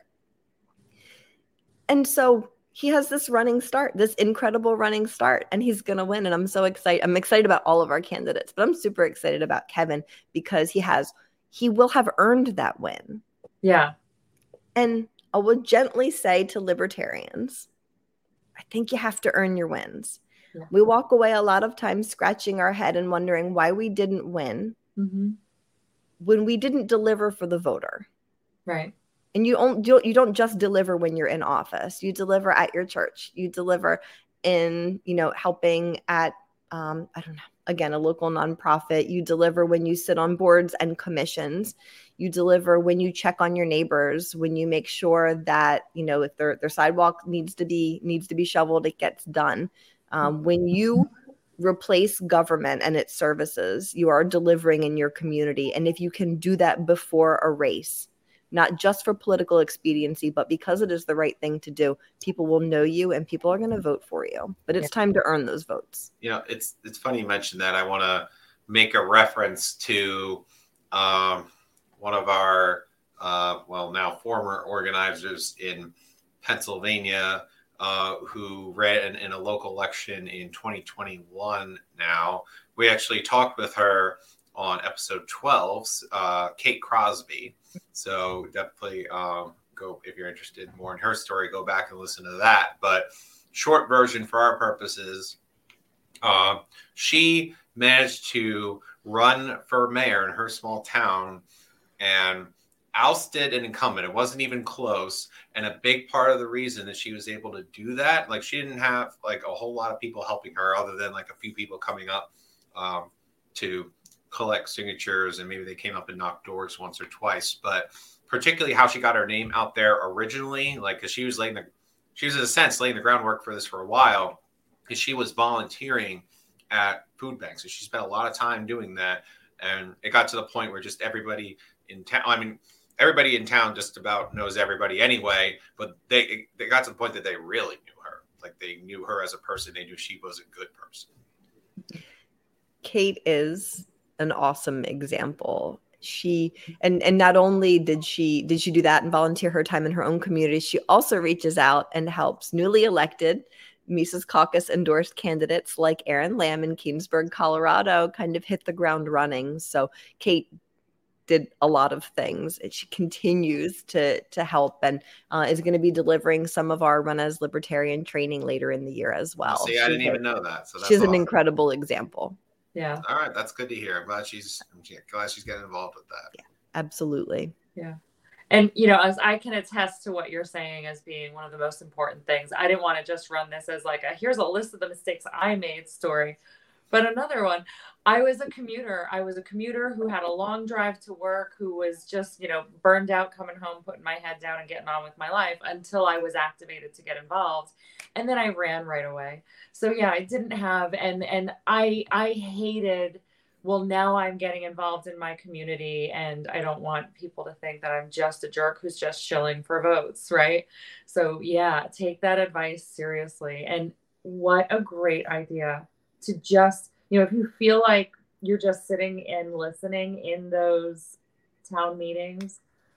And so he has this running start, this incredible running start, and he's going to win. And I'm so excited. I'm excited about all of our candidates, but I'm super excited about Kevin because he has, he will have earned that win. Yeah. And I will gently say to libertarians, I think you have to earn your wins. Yeah. We walk away a lot of times scratching our head and wondering why we didn't win mm-hmm. when we didn't deliver for the voter. Right. And you don't, you don't just deliver when you're in office. You deliver at your church. You deliver in, you know, helping at, um, I don't know, again, a local nonprofit. You deliver when you sit on boards and commissions. You deliver when you check on your neighbors, when you make sure that, you know, if their their sidewalk needs to be needs to be shoveled, it gets done. Um, when you replace government and its services, you are delivering in your community. And if you can do that before a race, not just for political expediency, but because it is the right thing to do, people will know you and people are going to vote for you. But it's time to earn those votes. You know, it's it's funny you mentioned that. I want to make a reference to um, one of our, uh, well, now former organizers in Pennsylvania uh, who ran in a local election in twenty twenty-one now. We actually talked with her on episode twelve, uh, Kate Crosby. So definitely um, go, if you're interested more in her story, go back and listen to that. But short version for our purposes, Uh, she managed to run for mayor in her small town and ousted an incumbent. It wasn't even close. And a big part of the reason that she was able to do that, like she didn't have like a whole lot of people helping her other than like a few people coming up um, to collect signatures. And maybe they came up and knocked doors once or twice, but particularly how she got her name out there originally, like, cause she was laying the, she was in a sense laying the groundwork for this for a while, because she was volunteering at food banks. So she spent a lot of time doing that. And it got to the point where just everybody in town, I mean, everybody in town just about knows everybody anyway, but they, they got to the point that they really knew her. Like they knew her as a person. They knew she was a good person. Kate is an awesome example. She and and not only did she did she do that and volunteer her time in her own community, she also reaches out and helps newly elected Mises Caucus endorsed candidates like Aaron Lamb in Keensburg, Colorado, kind of hit the ground running. So Kate did a lot of things, and she continues to to help, and uh, is going to be delivering some of our Run as Libertarian training later in the year as well. See, I didn't even know that. So that's she's awesome. An incredible example. Yeah. All right. That's good to hear. I'm glad she's, I'm glad she's getting involved with that. Yeah, absolutely. Yeah. And, you know, as I can attest to what you're saying as being one of the most important things, I didn't want to just run this as like a, here's a list of the mistakes I made story. But another one, I was a commuter. I was a commuter who had a long drive to work, who was just, you know, burned out coming home, putting my head down and getting on with my life until I was activated to get involved. And then I ran right away. So yeah, I didn't have, and, and I, I hated, well, now I'm getting involved in my community and I don't want people to think that I'm just a jerk who's just shilling for votes. Right. So yeah, take that advice seriously. And what a great idea to just, you know, if you feel like you're just sitting and listening in those town meetings,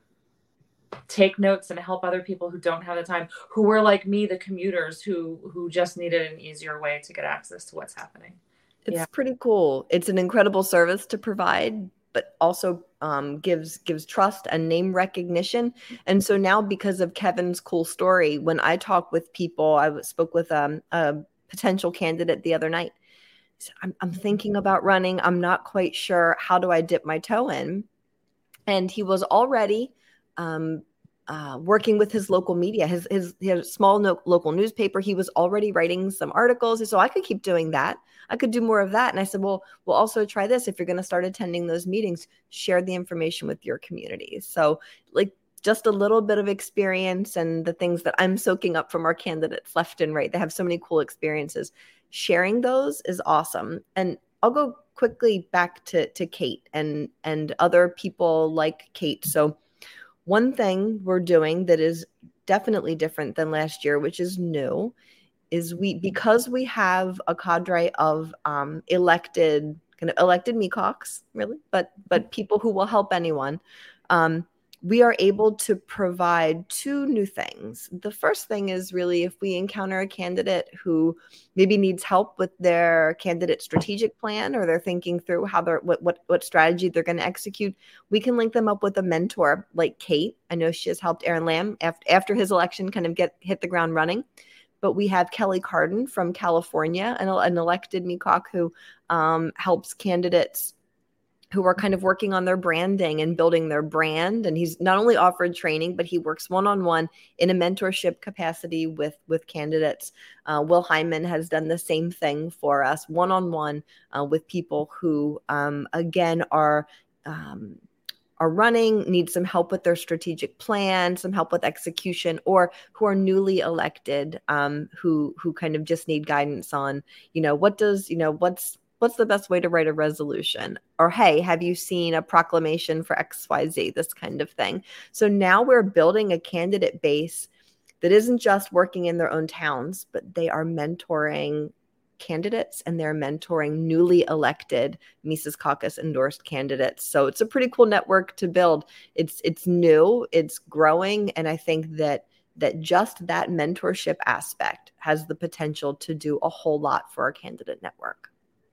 take notes and help other people who don't have the time, who were like me, the commuters who, who just needed an easier way to get access to what's happening. It's Yeah. pretty cool. It's an incredible service to provide, but also um, gives gives trust and name recognition. And so now, because of Kevin's cool story, when I talk with people, I spoke with um, a potential candidate the other night. He said, I'm, I'm thinking about running. I'm not quite sure. How do I dip my toe in? And he was already um, uh, working with his local media, his, his, he had a small no- local newspaper. He was already writing some articles. So I could keep doing that. I could do more of that. And I said, well, we'll also try this. If you're going to start attending those meetings, share the information with your community. So like just a little bit of experience and the things that I'm soaking up from our candidates left and right. They have so many cool experiences. Sharing those is awesome. And I'll go quickly back to, to Kate and, and other people like Kate. So one thing we're doing that is definitely different than last year, which is new, is we, because we have a cadre of um, elected, kind of elected M E C O Cs, really, but but people who will help anyone, um, we are able to provide two new things. The first thing is really if we encounter a candidate who maybe needs help with their candidate strategic plan, or they're thinking through how they're what what, what strategy they're going to execute, we can link them up with a mentor like Kate. I know she has helped Aaron Lamb after, after his election kind of get hit the ground running. But we have Kelly Cardin from California, an, an elected M E C O C who um, helps candidates who are kind of working on their branding and building their brand. And he's not only offered training, but he works one-on-one in a mentorship capacity with, with candidates. Uh, Will Hyman has done the same thing for us, one-on-one uh, with people who, um, again, are um, are running, need some help with their strategic plan, some help with execution, or who are newly elected, um, who who kind of just need guidance on, you know, what does, you know, what's what's the best way to write a resolution? Or, hey, have you seen a proclamation for X Y Z, this kind of thing. So now we're building a candidate base that isn't just working in their own towns, but they are mentoring candidates and they're mentoring newly elected Mises Caucus endorsed candidates. So it's a pretty cool network to build. It's it's new, it's growing, and I think that that just that mentorship aspect has the potential to do a whole lot for our candidate network.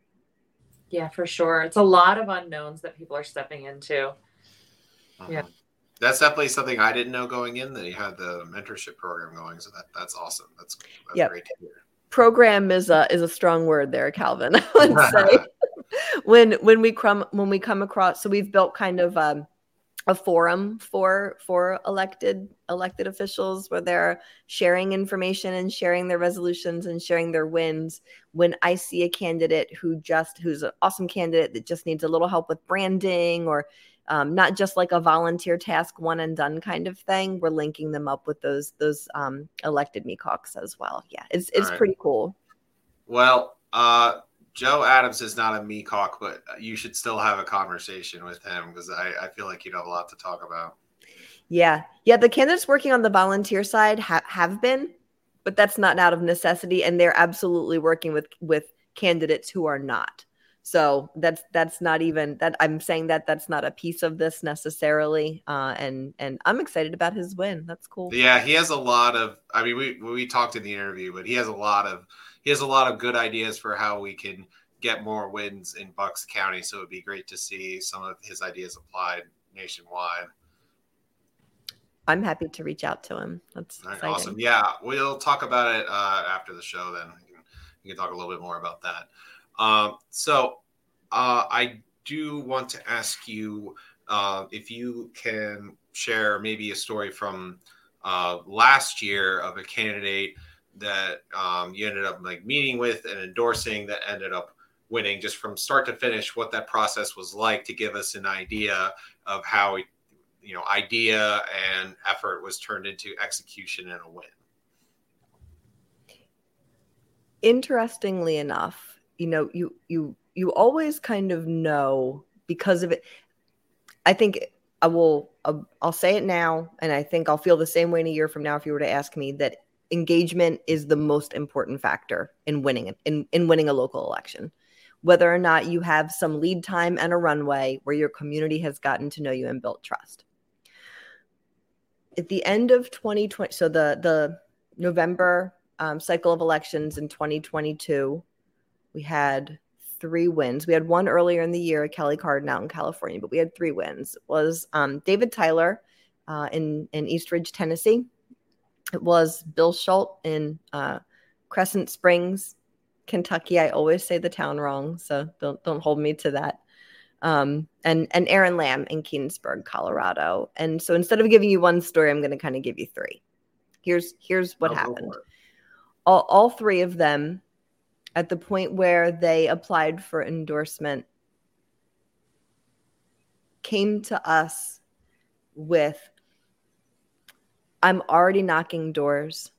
Yeah, for sure. It's a lot of unknowns that people are stepping into. Uh-huh. Yeah. That's definitely something I didn't know going in, that you had the mentorship program going. So that that's awesome. That's, that's yep. great to hear. program is a is a strong word there, Calvin. I would say when when we come when we come across, so we've built kind of um, a forum for for elected elected officials where they're sharing information and sharing their resolutions and sharing their wins. When I see a candidate who just who's an awesome candidate that just needs a little help with branding or um, not just like a volunteer task, one and done kind of thing, we're linking them up with those those um, elected M E C O Cs as well. Yeah, it's it's right. Pretty cool. Well, uh, Joe Adams is not a M E C O C, but you should still have a conversation with him because I, I feel like you'd have a lot to talk about. Yeah. Yeah. The candidates working on the volunteer side ha- have been, but that's not out of necessity. And they're absolutely working with, with candidates who are not. So that's, that's not even that I'm saying that that's not a piece of this necessarily. Uh, and, and I'm excited about his win. That's cool. Yeah. He has a lot of, I mean, we, we talked in the interview, but he has a lot of, he has a lot of good ideas for how we can get more wins in Bucks County. So it'd be great to see some of his ideas applied nationwide. I'm happy to reach out to him. That's right, awesome. Yeah, we'll talk about it uh, after the show. Then we can, we can talk a little bit more about that. Um, so uh, I do want to ask you uh, if you can share maybe a story from uh, last year of a candidate that um, you ended up like meeting with and endorsing that ended up winning, just from start to finish, what that process was like to give us an idea of how, you know, idea and effort was turned into execution and a win. Interestingly enough, you know, you, you, you always kind of know because of it. I think I will, I'll, I'll say it now. And I think I'll feel the same way in a year from now if you were to ask me, that engagement is the most important factor in winning in, in winning a local election. Whether or not you have some lead time and a runway where your community has gotten to know you and built trust. At the end of twenty twenty, so the, the November um, cycle of elections in twenty twenty-two, we had three wins. We had one earlier in the year at Kelly Cardin out in California, but we had three wins. It was um, David Tyler uh, in, in East Ridge, Tennessee. It was Bill Schultz in uh, Crescent Springs, Kentucky. I always say the town wrong, so don't don't hold me to that. Um, and and Aaron Lamb in Keansburg, Colorado. And so instead of giving you one story, I'm going to kind of give you three. Here's here's what I'll happened. All all three of them, at the point where they applied for endorsement, came to us with, I'm already knocking doors.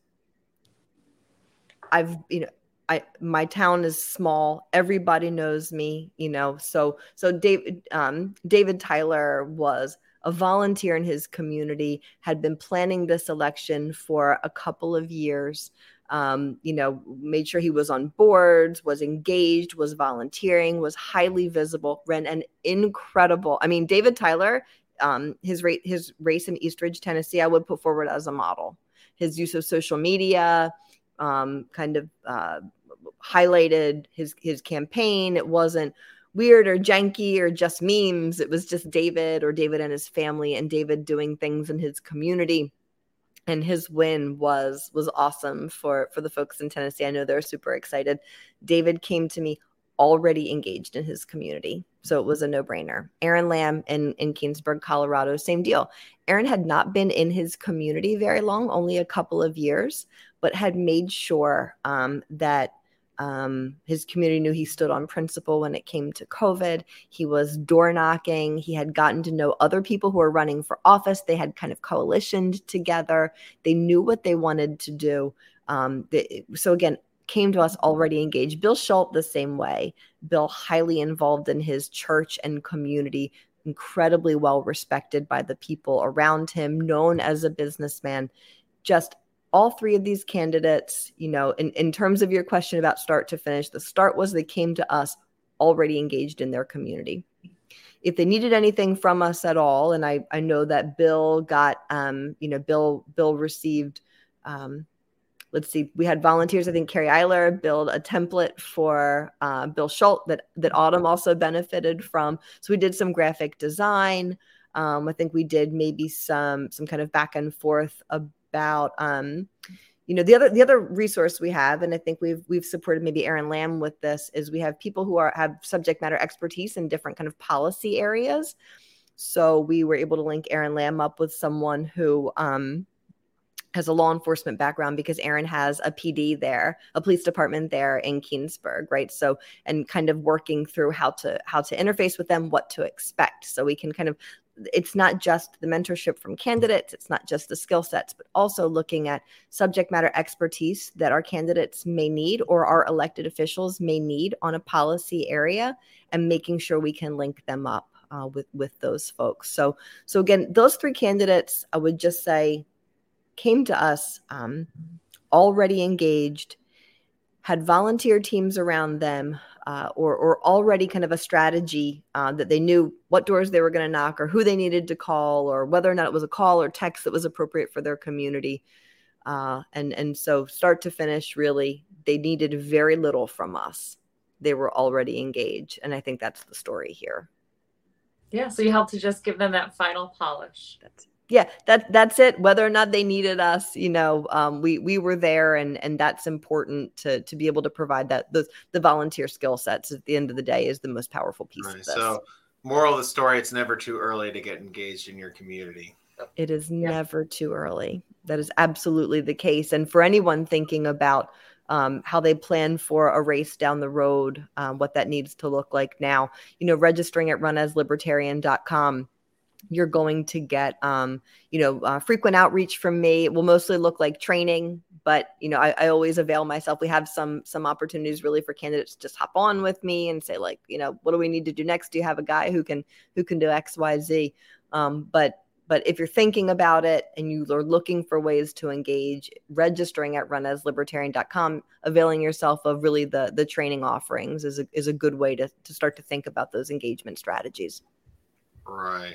I've, you know, I, my town is small. Everybody knows me, you know. So, so David, um, David Tyler was a volunteer in his community, had been planning this election for a couple of years. Um, you know, made sure he was on boards, was engaged, was volunteering, was highly visible, ran an incredible. I mean, David Tyler, um, his rate, his race in East Ridge, Tennessee, I would put forward as a model. His use of social media. Um, kind of uh, highlighted his his campaign. It wasn't weird or janky or just memes. It was just David or David and his family and David doing things in his community. And his win was was awesome for, for the folks in Tennessee. I know they're super excited. David came to me already engaged in his community. So it was a no-brainer. Aaron Lamb in, in Keansburg, Colorado, same deal. Aaron had not been in his community very long, only a couple of years, but had made sure um, that um, his community knew he stood on principle when it came to COVID. He was door knocking. He had gotten to know other people who were running for office. They had kind of coalitioned together. They knew what they wanted to do. Um, they, so again, came to us already engaged. Bill Schultz the same way. Bill highly involved in his church and community, incredibly well respected by the people around him, known as a businessman. Just all three of these candidates, you know, in, in terms of your question about start to finish, the start was they came to us already engaged in their community. If they needed anything from us at all, and I, I know that Bill got, um, you know, Bill, Bill received, um, let's see, we had volunteers, I think Carrie Eiler build a template for uh, Bill Schultz that, that Autumn also benefited from. So we did some graphic design. Um, I think we did maybe some, some kind of back and forth about, um, you know, the other the other resource we have, and I think we've we've supported maybe Erin Lamb with this, is we have people who are have subject matter expertise in different kind of policy areas. So we were able to link Erin Lamb up with someone who um, has a law enforcement background, because Erin has a P D there, a police department there in Keansburg, right? So, and kind of working through how to how to interface with them, what to expect. So we can kind of, it's not just the mentorship from candidates, it's not just the skill sets, but also looking at subject matter expertise that our candidates may need or our elected officials may need on a policy area, and making sure we can link them up uh, with, with those folks. So, so again, those three candidates, I would just say, came to us um, already engaged, had volunteer teams around them, uh, or, or already kind of a strategy uh, that they knew what doors they were going to knock, or who they needed to call, or whether or not it was a call or text that was appropriate for their community. Uh, and, and so start to finish, really, they needed very little from us. They were already engaged. And I think that's the story here. Yeah. So you helped to just give them that final polish. That's Yeah, that that's it. Whether or not they needed us, you know, um, we we were there, and and that's important to to be able to provide that. The the volunteer skill sets at the end of the day is the most powerful piece Right. of this. So, moral of the story: it's never too early to get engaged in your community. It is Yeah. never too early. That is absolutely the case. And for anyone thinking about um, how they plan for a race down the road, um, what that needs to look like now, you know, registering at run as libertarian dot com. You're going to get, um, you know, uh, frequent outreach from me. It will mostly look like training, but, you know, I, I always avail myself. We have some some opportunities really for candidates to just hop on with me and say, like, you know, what do we need to do next? Do you have a guy who can who can do X, Y, Z? Um, but but if you're thinking about it and you are looking for ways to engage, registering at run as libertarian dot com, availing yourself of really the the training offerings is a, is a good way to to start to think about those engagement strategies. Right.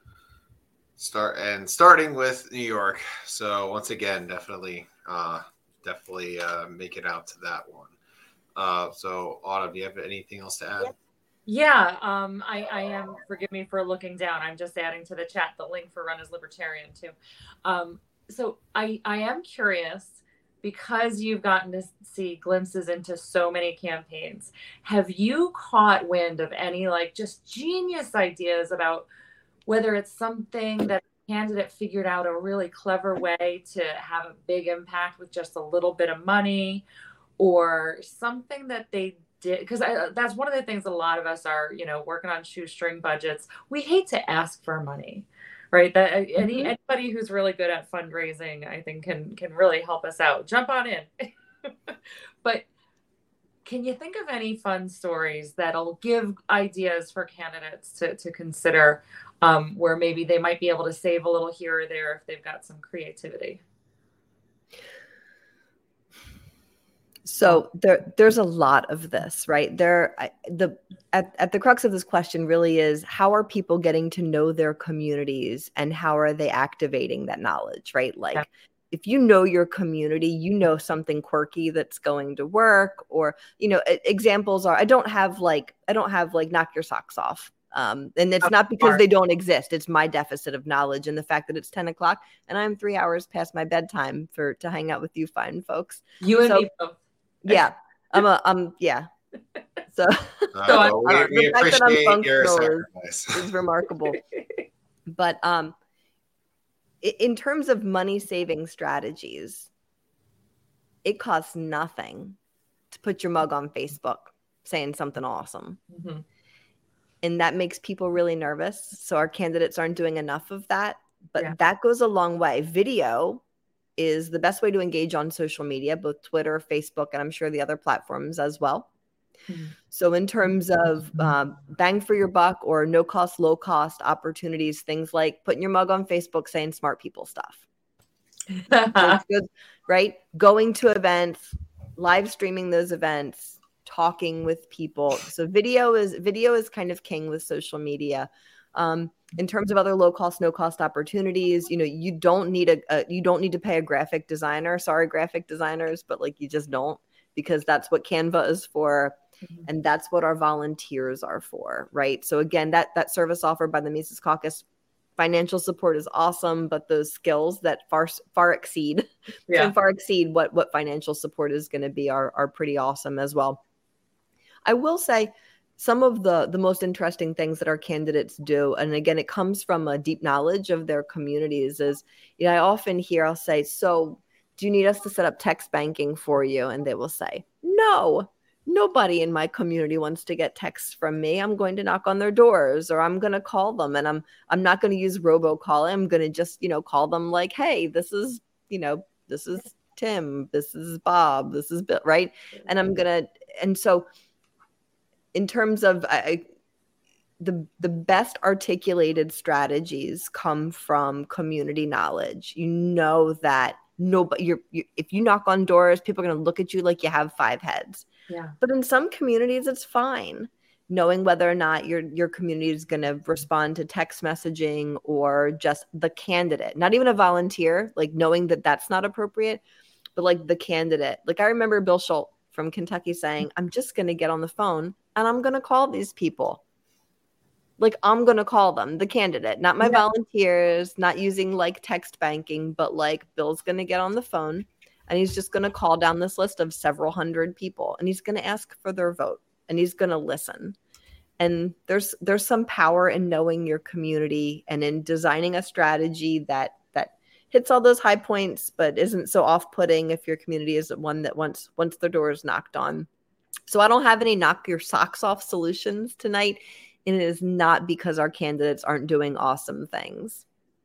Start and starting with New York. So once again, definitely, uh, definitely uh, make it out to that one. Uh, so Autumn, do you have anything else to add? Yeah, um, I, I am, forgive me for looking down. I'm just adding to the chat the link for Run as Libertarian too. Um, so I, I am curious, because you've gotten to see glimpses into so many campaigns, have you caught wind of any like just genius ideas about whether it's something that a candidate figured out a really clever way to have a big impact with just a little bit of money, or something that they did? Because that's one of the things that a lot of us are, you know, working on shoestring budgets. We hate to ask for money, right? That mm-hmm. any anybody who's really good at fundraising, I think, can can really help us out. Jump on in. But can you think of any fun stories that'll give ideas for candidates to, to consider, um, where maybe they might be able to save a little here or there if they've got some creativity? So there, there's a lot of this, right? There, I, the at, at the crux of this question really is, how are people getting to know their communities, and how are they activating that knowledge, right? Like, yeah. If you know your community, you know something quirky that's going to work, or, you know, examples are, I don't have like, I don't have like knock your socks off. Um, and it's not because they don't exist. It's my deficit of knowledge and the fact that it's ten o'clock and I'm three hours past my bedtime for, to hang out with you fine folks. You and so, me both. Yeah. I'm a, um, yeah. So, uh, so well, we, uh, we the fact that I'm appreciate your functional sacrifice. is, is remarkable. But, um, in terms of money saving strategies, it costs nothing to put your mug on Facebook saying something awesome. Mm-hmm. And that makes people really nervous. So our candidates aren't doing enough of that, but yeah. that goes a long way. Video is the best way to engage on social media, both Twitter, Facebook, and I'm sure the other platforms as well. Mm-hmm. So in terms of um, bang for your buck or no cost, low cost opportunities, things like putting your mug on Facebook saying smart people stuff. So good, right? Going to events, live streaming those events, talking with people. So video is video is kind of king with social media. Um, in terms of other low cost, no cost opportunities, you know, you don't need a, a you don't need to pay a graphic designer. Sorry, graphic designers, but like you just don't, because that's what Canva is for. Mm-hmm. And that's what our volunteers are for, right? So again, that that service offered by the Mises Caucus financial support is awesome, but those skills that far far exceed Yeah. can far exceed what what financial support is going to be are are pretty awesome as well. I will say some of the the most interesting things that our candidates do, and again, it comes from a deep knowledge of their communities, is, you know, I often hear, I'll say, so do you need us to set up text banking for you? And they will say, no. Nobody in my community wants to get texts from me. I'm going to knock on their doors, or I'm going to call them, and I'm I'm not going to use robocalling. I'm going to just, you know, call them like, hey, this is, you know, this is Tim, this is Bob, this is Bill, right? And I'm going to, and so in terms of I, the the best articulated strategies come from community knowledge. You know that nobody, you're, you, if you knock on doors, people are going to look at you like you have five heads. Yeah. But in some communities, it's fine knowing whether or not your your community is going to respond to text messaging or just the candidate, not even a volunteer, like knowing that that's not appropriate, but like the candidate. Like I remember Bill Schultz from Kentucky saying, I'm just going to get on the phone and I'm going to call these people. Like I'm going to call them, the candidate, not my yeah. volunteers, not using like text banking, but like Bill's going to get on the phone. And he's just going to call down this list of several hundred people, and he's going to ask for their vote, and he's going to listen. And there's there's some power in knowing your community and in designing a strategy that that hits all those high points, but isn't so off-putting if your community isn't one that once once their door is knocked on. So I don't have any knock your socks off solutions tonight, and it is not because our candidates aren't doing awesome things.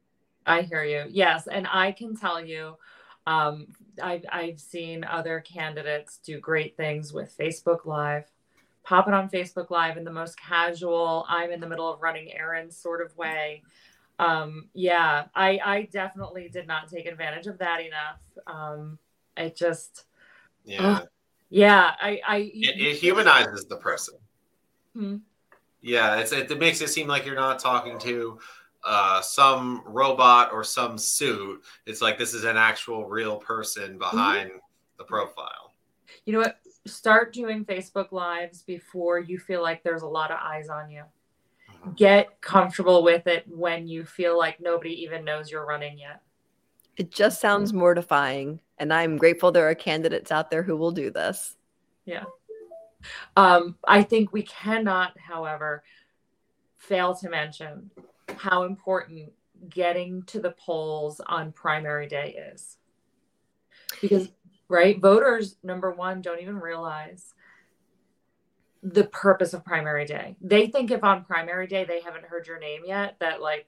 I hear you. Yes, and I can tell you, Um, I've, I've seen other candidates do great things with Facebook Live, pop it on Facebook Live in the most casual, I'm in the middle of running errands sort of way. Um, yeah, I, I definitely did not take advantage of that enough. Um, it just, yeah, uh, yeah, I, I, it, it humanizes the person. Hmm. Yeah. It's, it, it makes it seem like you're not talking to uh some robot or some suit. It's like this is an actual real person behind mm-hmm. the profile. You know what? Start doing Facebook Lives before you feel like there's a lot of eyes on you. Mm-hmm. Get comfortable with it when you feel like nobody even knows you're running yet. It just sounds mortifying, and I'm grateful there are candidates out there who will do this. Yeah. Um, I think we cannot, however, fail to mention how important getting to the polls on primary day is. Because, right, voters, number one, don't even realize the purpose of primary day. They think if on primary day they haven't heard your name yet, that like,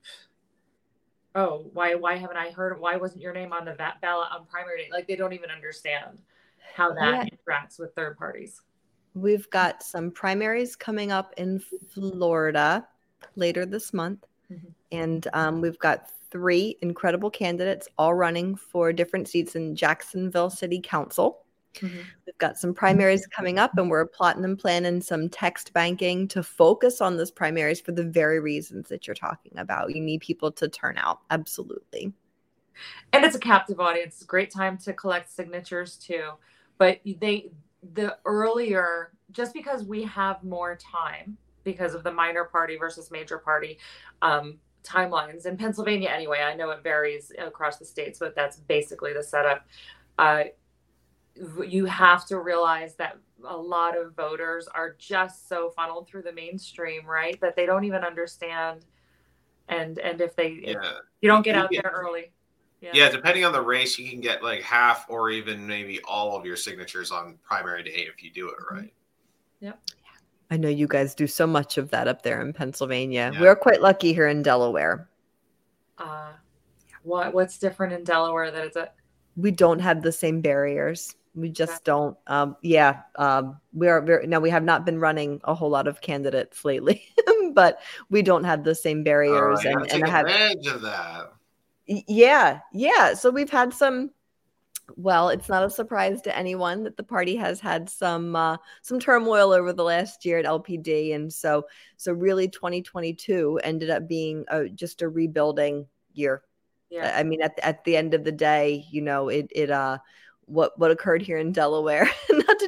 oh, why why haven't I heard, why wasn't your name on the ballot on primary day? Like they don't even understand how that yeah. interacts with third parties. We've got some primaries coming up in Florida later this month. Mm-hmm. And um, we've got three incredible candidates all running for different seats in Jacksonville City Council. Mm-hmm. We've got some primaries coming up, and we're plotting and planning some text banking to focus on those primaries for the very reasons that you're talking about. You need people to turn out. Absolutely. And it's a captive audience. It's a great time to collect signatures too. But they, the earlier, just because we have more time, because of the minor party versus major party um, timelines in Pennsylvania. Anyway, I know it varies across the states, but that's basically the setup. Uh, you have to realize that a lot of voters are just so funneled through the mainstream, right? That they don't even understand. And, and if they, yeah. if you don't get you out get, there early. Yeah. yeah. Depending on the race, you can get like half or even maybe all of your signatures on primary day if you do it right. Yep. I know you guys do so much of that up there in Pennsylvania. Yeah. We're quite lucky here in Delaware. Uh, what what's different in Delaware that it's a? We don't have the same barriers. We just don't. Um, yeah, um, we are very, now. We have not been running a whole lot of candidates lately, but we don't have the same barriers. Oh, and take and I have advantage of that. Yeah, yeah. So we've had some. Well, it's not a surprise to anyone that the party has had some uh, some turmoil over the last year at L P D, and so so really twenty twenty-two ended up being a, just a rebuilding year. Yeah, I mean, at at the end of the day, you know, it it uh what what occurred here in Delaware. Not to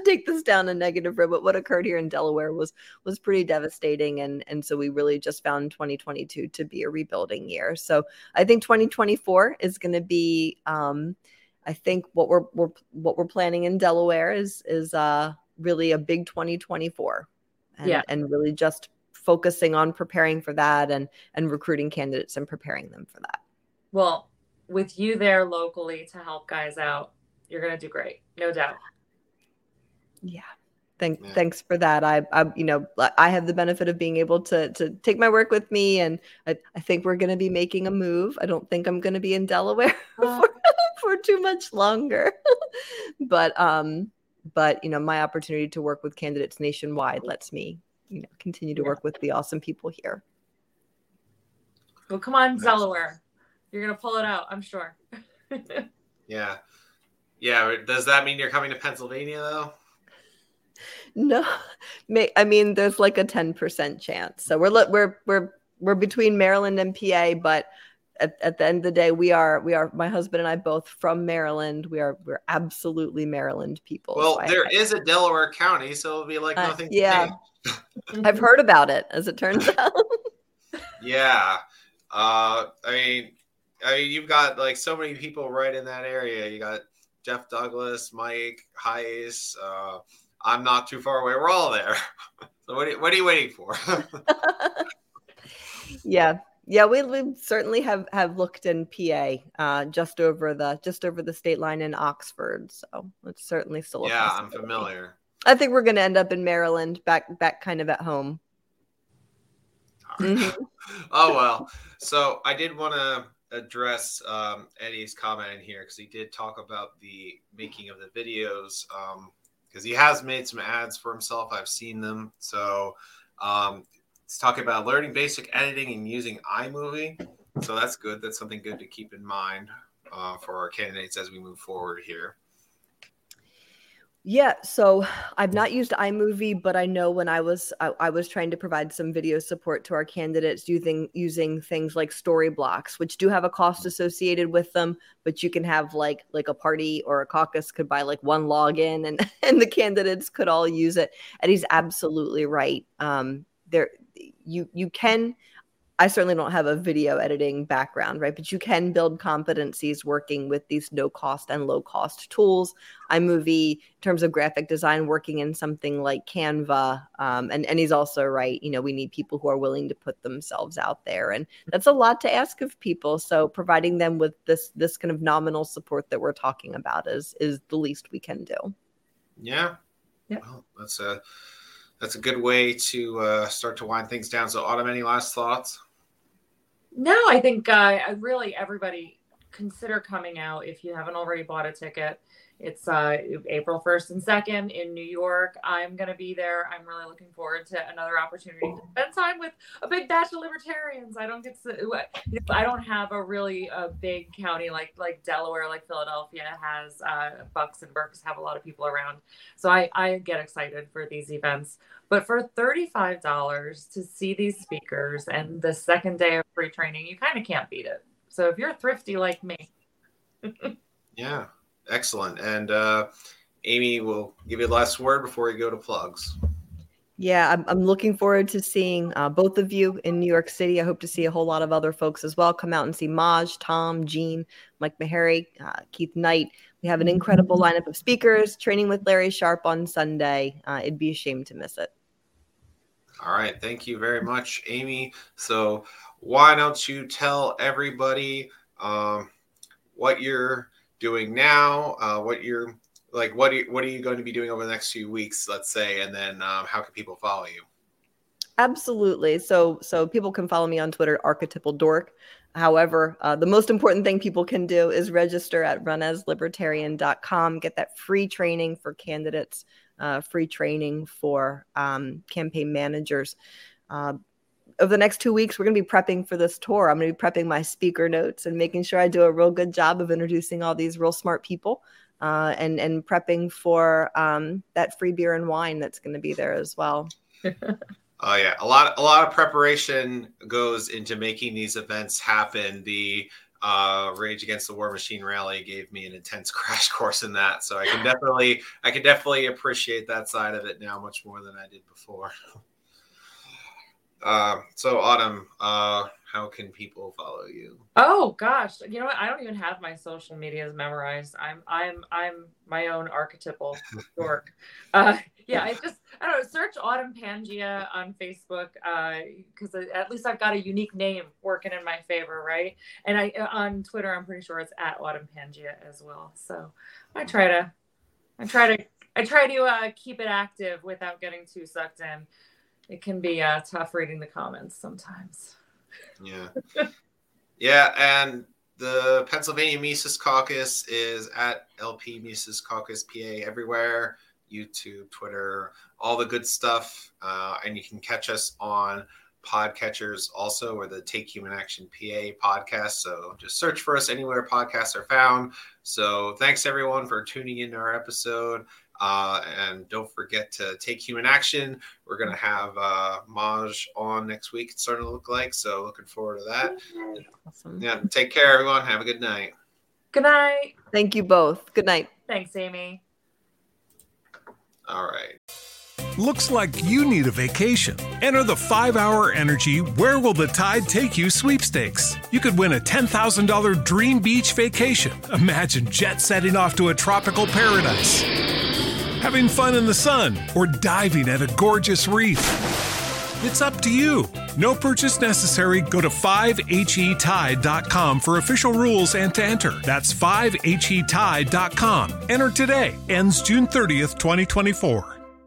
take this down a negative road, but what occurred here in Delaware was was pretty devastating. And, and so we really just found twenty twenty-two to be a rebuilding year. So I think twenty twenty-four is going to be, um, I think what we're, we're what we're planning in Delaware is is uh, really a big twenty twenty-four, and, yeah. and really just focusing on preparing for that and and recruiting candidates and preparing them for that. Well, with you there locally to help guys out, you're going to do great. No doubt. Yeah. Thank, yeah. Thanks for that. I, I, you know, I have the benefit of being able to to take my work with me, and I, I think we're going to be making a move. I don't think I'm going to be in Delaware Uh, for, for too much longer, but um, but you know, my opportunity to work with candidates nationwide lets me, you know, continue to Yeah. work with the awesome people here. well, come on, Nice. Delaware. You're going to pull it out, I'm sure. Yeah. Yeah. Does that mean you're coming to Pennsylvania though? No, may, I mean, there's like a ten percent chance. So we're li- we're we're we're between Maryland and P A, but at, at the end of the day, we are we are my husband and I both from Maryland. We are we're absolutely Maryland people. Well, So I- there I- is a Delaware County, so it'll be like Uh, nothing. to yeah. change. I've heard about it, as it turns out. Yeah. Uh, I mean, I mean, you've got like so many people right in that area. You got Jeff Douglas, Mike Hayes. Uh, I'm not too far away. We're all there. So what are you, what are you waiting for? yeah. Yeah, we, we certainly have, have looked in P A, uh, just over the just over the state line in Oxford. So it's certainly still a Yeah, I'm possibility. familiar. I think we're going to end up in Maryland, back back kind of at home. Mhm. Oh, well. So I did want to address um, Eddie's comment in here because he did talk about the making of the videos because um, he has made some ads for himself. I've seen them. So um, he's talking about learning basic editing and using iMovie. So that's good. That's something good to keep in mind uh, for our candidates as we move forward here. Yeah, so I've not used iMovie, but I know when I was I, I was trying to provide some video support to our candidates using using things like Storyblocks, which do have a cost associated with them, but you can have like like a party or a caucus could buy like one login, and and the candidates could all use it. And he's absolutely right. Um, there you you can. I certainly don't have a video editing background, right? But you can build competencies working with these no cost and low cost tools. iMovie, in terms of graphic design, working in something like Canva. Um, and, and he's also right. You know, we need people who are willing to put themselves out there. And that's a lot to ask of people. So providing them with this this kind of nominal support that we're talking about is is the least we can do. Yeah. Yeah. Well, that's a, that's a good way to uh, start to wind things down. So Autumn, any last thoughts? No, I think uh, I really everybody consider coming out if you haven't already bought a ticket. It's uh, April first and second in New York. I'm going to be there. I'm really looking forward to another opportunity to spend time with a big batch of libertarians. I don't get to, you know, I don't have a really a big county like like Delaware, like Philadelphia has. Uh, Bucks and Berks have a lot of people around. So I, I get excited for these events. But for thirty-five dollars to see these speakers and the second day of free training, you kind of can't beat it. So if you're thrifty like me. Yeah. Excellent. And uh, Amy will give you the last word before we go to plugs. Yeah, I'm, I'm looking forward to seeing uh, both of you in New York City. I hope to see a whole lot of other folks as well. Come out and see Maj, Tom, Jean, Mike Meharry, uh, Keith Knight. We have an incredible lineup of speakers, training with Larry Sharp on Sunday. Uh, it'd be a shame to miss it. All right. Thank you very much, Amy. So why don't you tell everybody um, what you're doing now, uh, what you're like, what are you, what are you going to be doing over the next few weeks, let's say, and then um, how can people follow you? Absolutely. So, so people can follow me on Twitter, Archetypal Dork. However, uh, the most important thing people can do is register at run as libertarian dot com, get that free training for candidates, uh, free training for um, campaign managers. Uh, Over the next two weeks, we're going to be prepping for this tour. I'm going to be prepping my speaker notes and making sure I do a real good job of introducing all these real smart people uh, and, and prepping for um, that free beer and wine that's going to be there as well. Oh yeah, a lot, a lot of preparation goes into making these events happen. The uh, Rage Against the War Machine rally gave me an intense crash course in that. So I can definitely, I can definitely appreciate that side of it now much more than I did before. Uh, so Autumn, uh, how can people follow you? Oh gosh, you know what? I don't even have my social medias memorized. I'm I'm I'm my own archetypal dork. Uh, yeah, I just I don't know. Search Autumn Pangea on Facebook because uh, at least I've got a unique name working in my favor, right? And I on Twitter, I'm pretty sure it's at Autumn Pangea as well. So I try to I try to I try to uh, keep it active without getting too sucked in. It can be uh, tough reading the comments sometimes. Yeah. Yeah. And the Pennsylvania Mises Caucus is at L P Mises Caucus P A everywhere, YouTube, Twitter, all the good stuff. Uh, and you can catch us on podcatchers also, or the Take Human Action P A podcast. So just search for us anywhere podcasts are found. So thanks everyone for tuning into our episode. Uh, and don't forget to take human action. We're going to have uh, Maj on next week, it's starting to look like. So looking forward to that. Awesome. Yeah, take care, everyone. Have a good night. Good night. Thank you both. Good night. Thanks, Amy. All right. Looks like you need a vacation. Enter the five hour Energy Where Will the Tide Take You sweepstakes. You could win a ten thousand dollars dream beach vacation. Imagine jet setting off to a tropical paradise, having fun in the sun, or diving at a gorgeous reef. It's up to you. No purchase necessary. Go to five H E tide dot com for official rules and to enter. That's five H E tide dot com. Enter today. Ends June thirtieth, twenty twenty-four.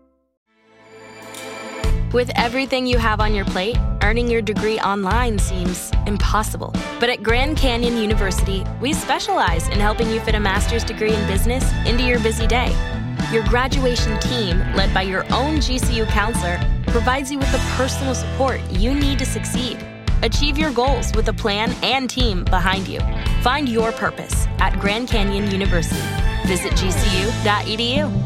With everything you have on your plate, earning your degree online seems impossible. But at Grand Canyon University, we specialize in helping you fit a master's degree in business into your busy day. Your graduation team, led by your own G C U counselor, provides you with the personal support you need to succeed. Achieve your goals with a plan and team behind you. Find your purpose at Grand Canyon University. Visit G C U dot E D U.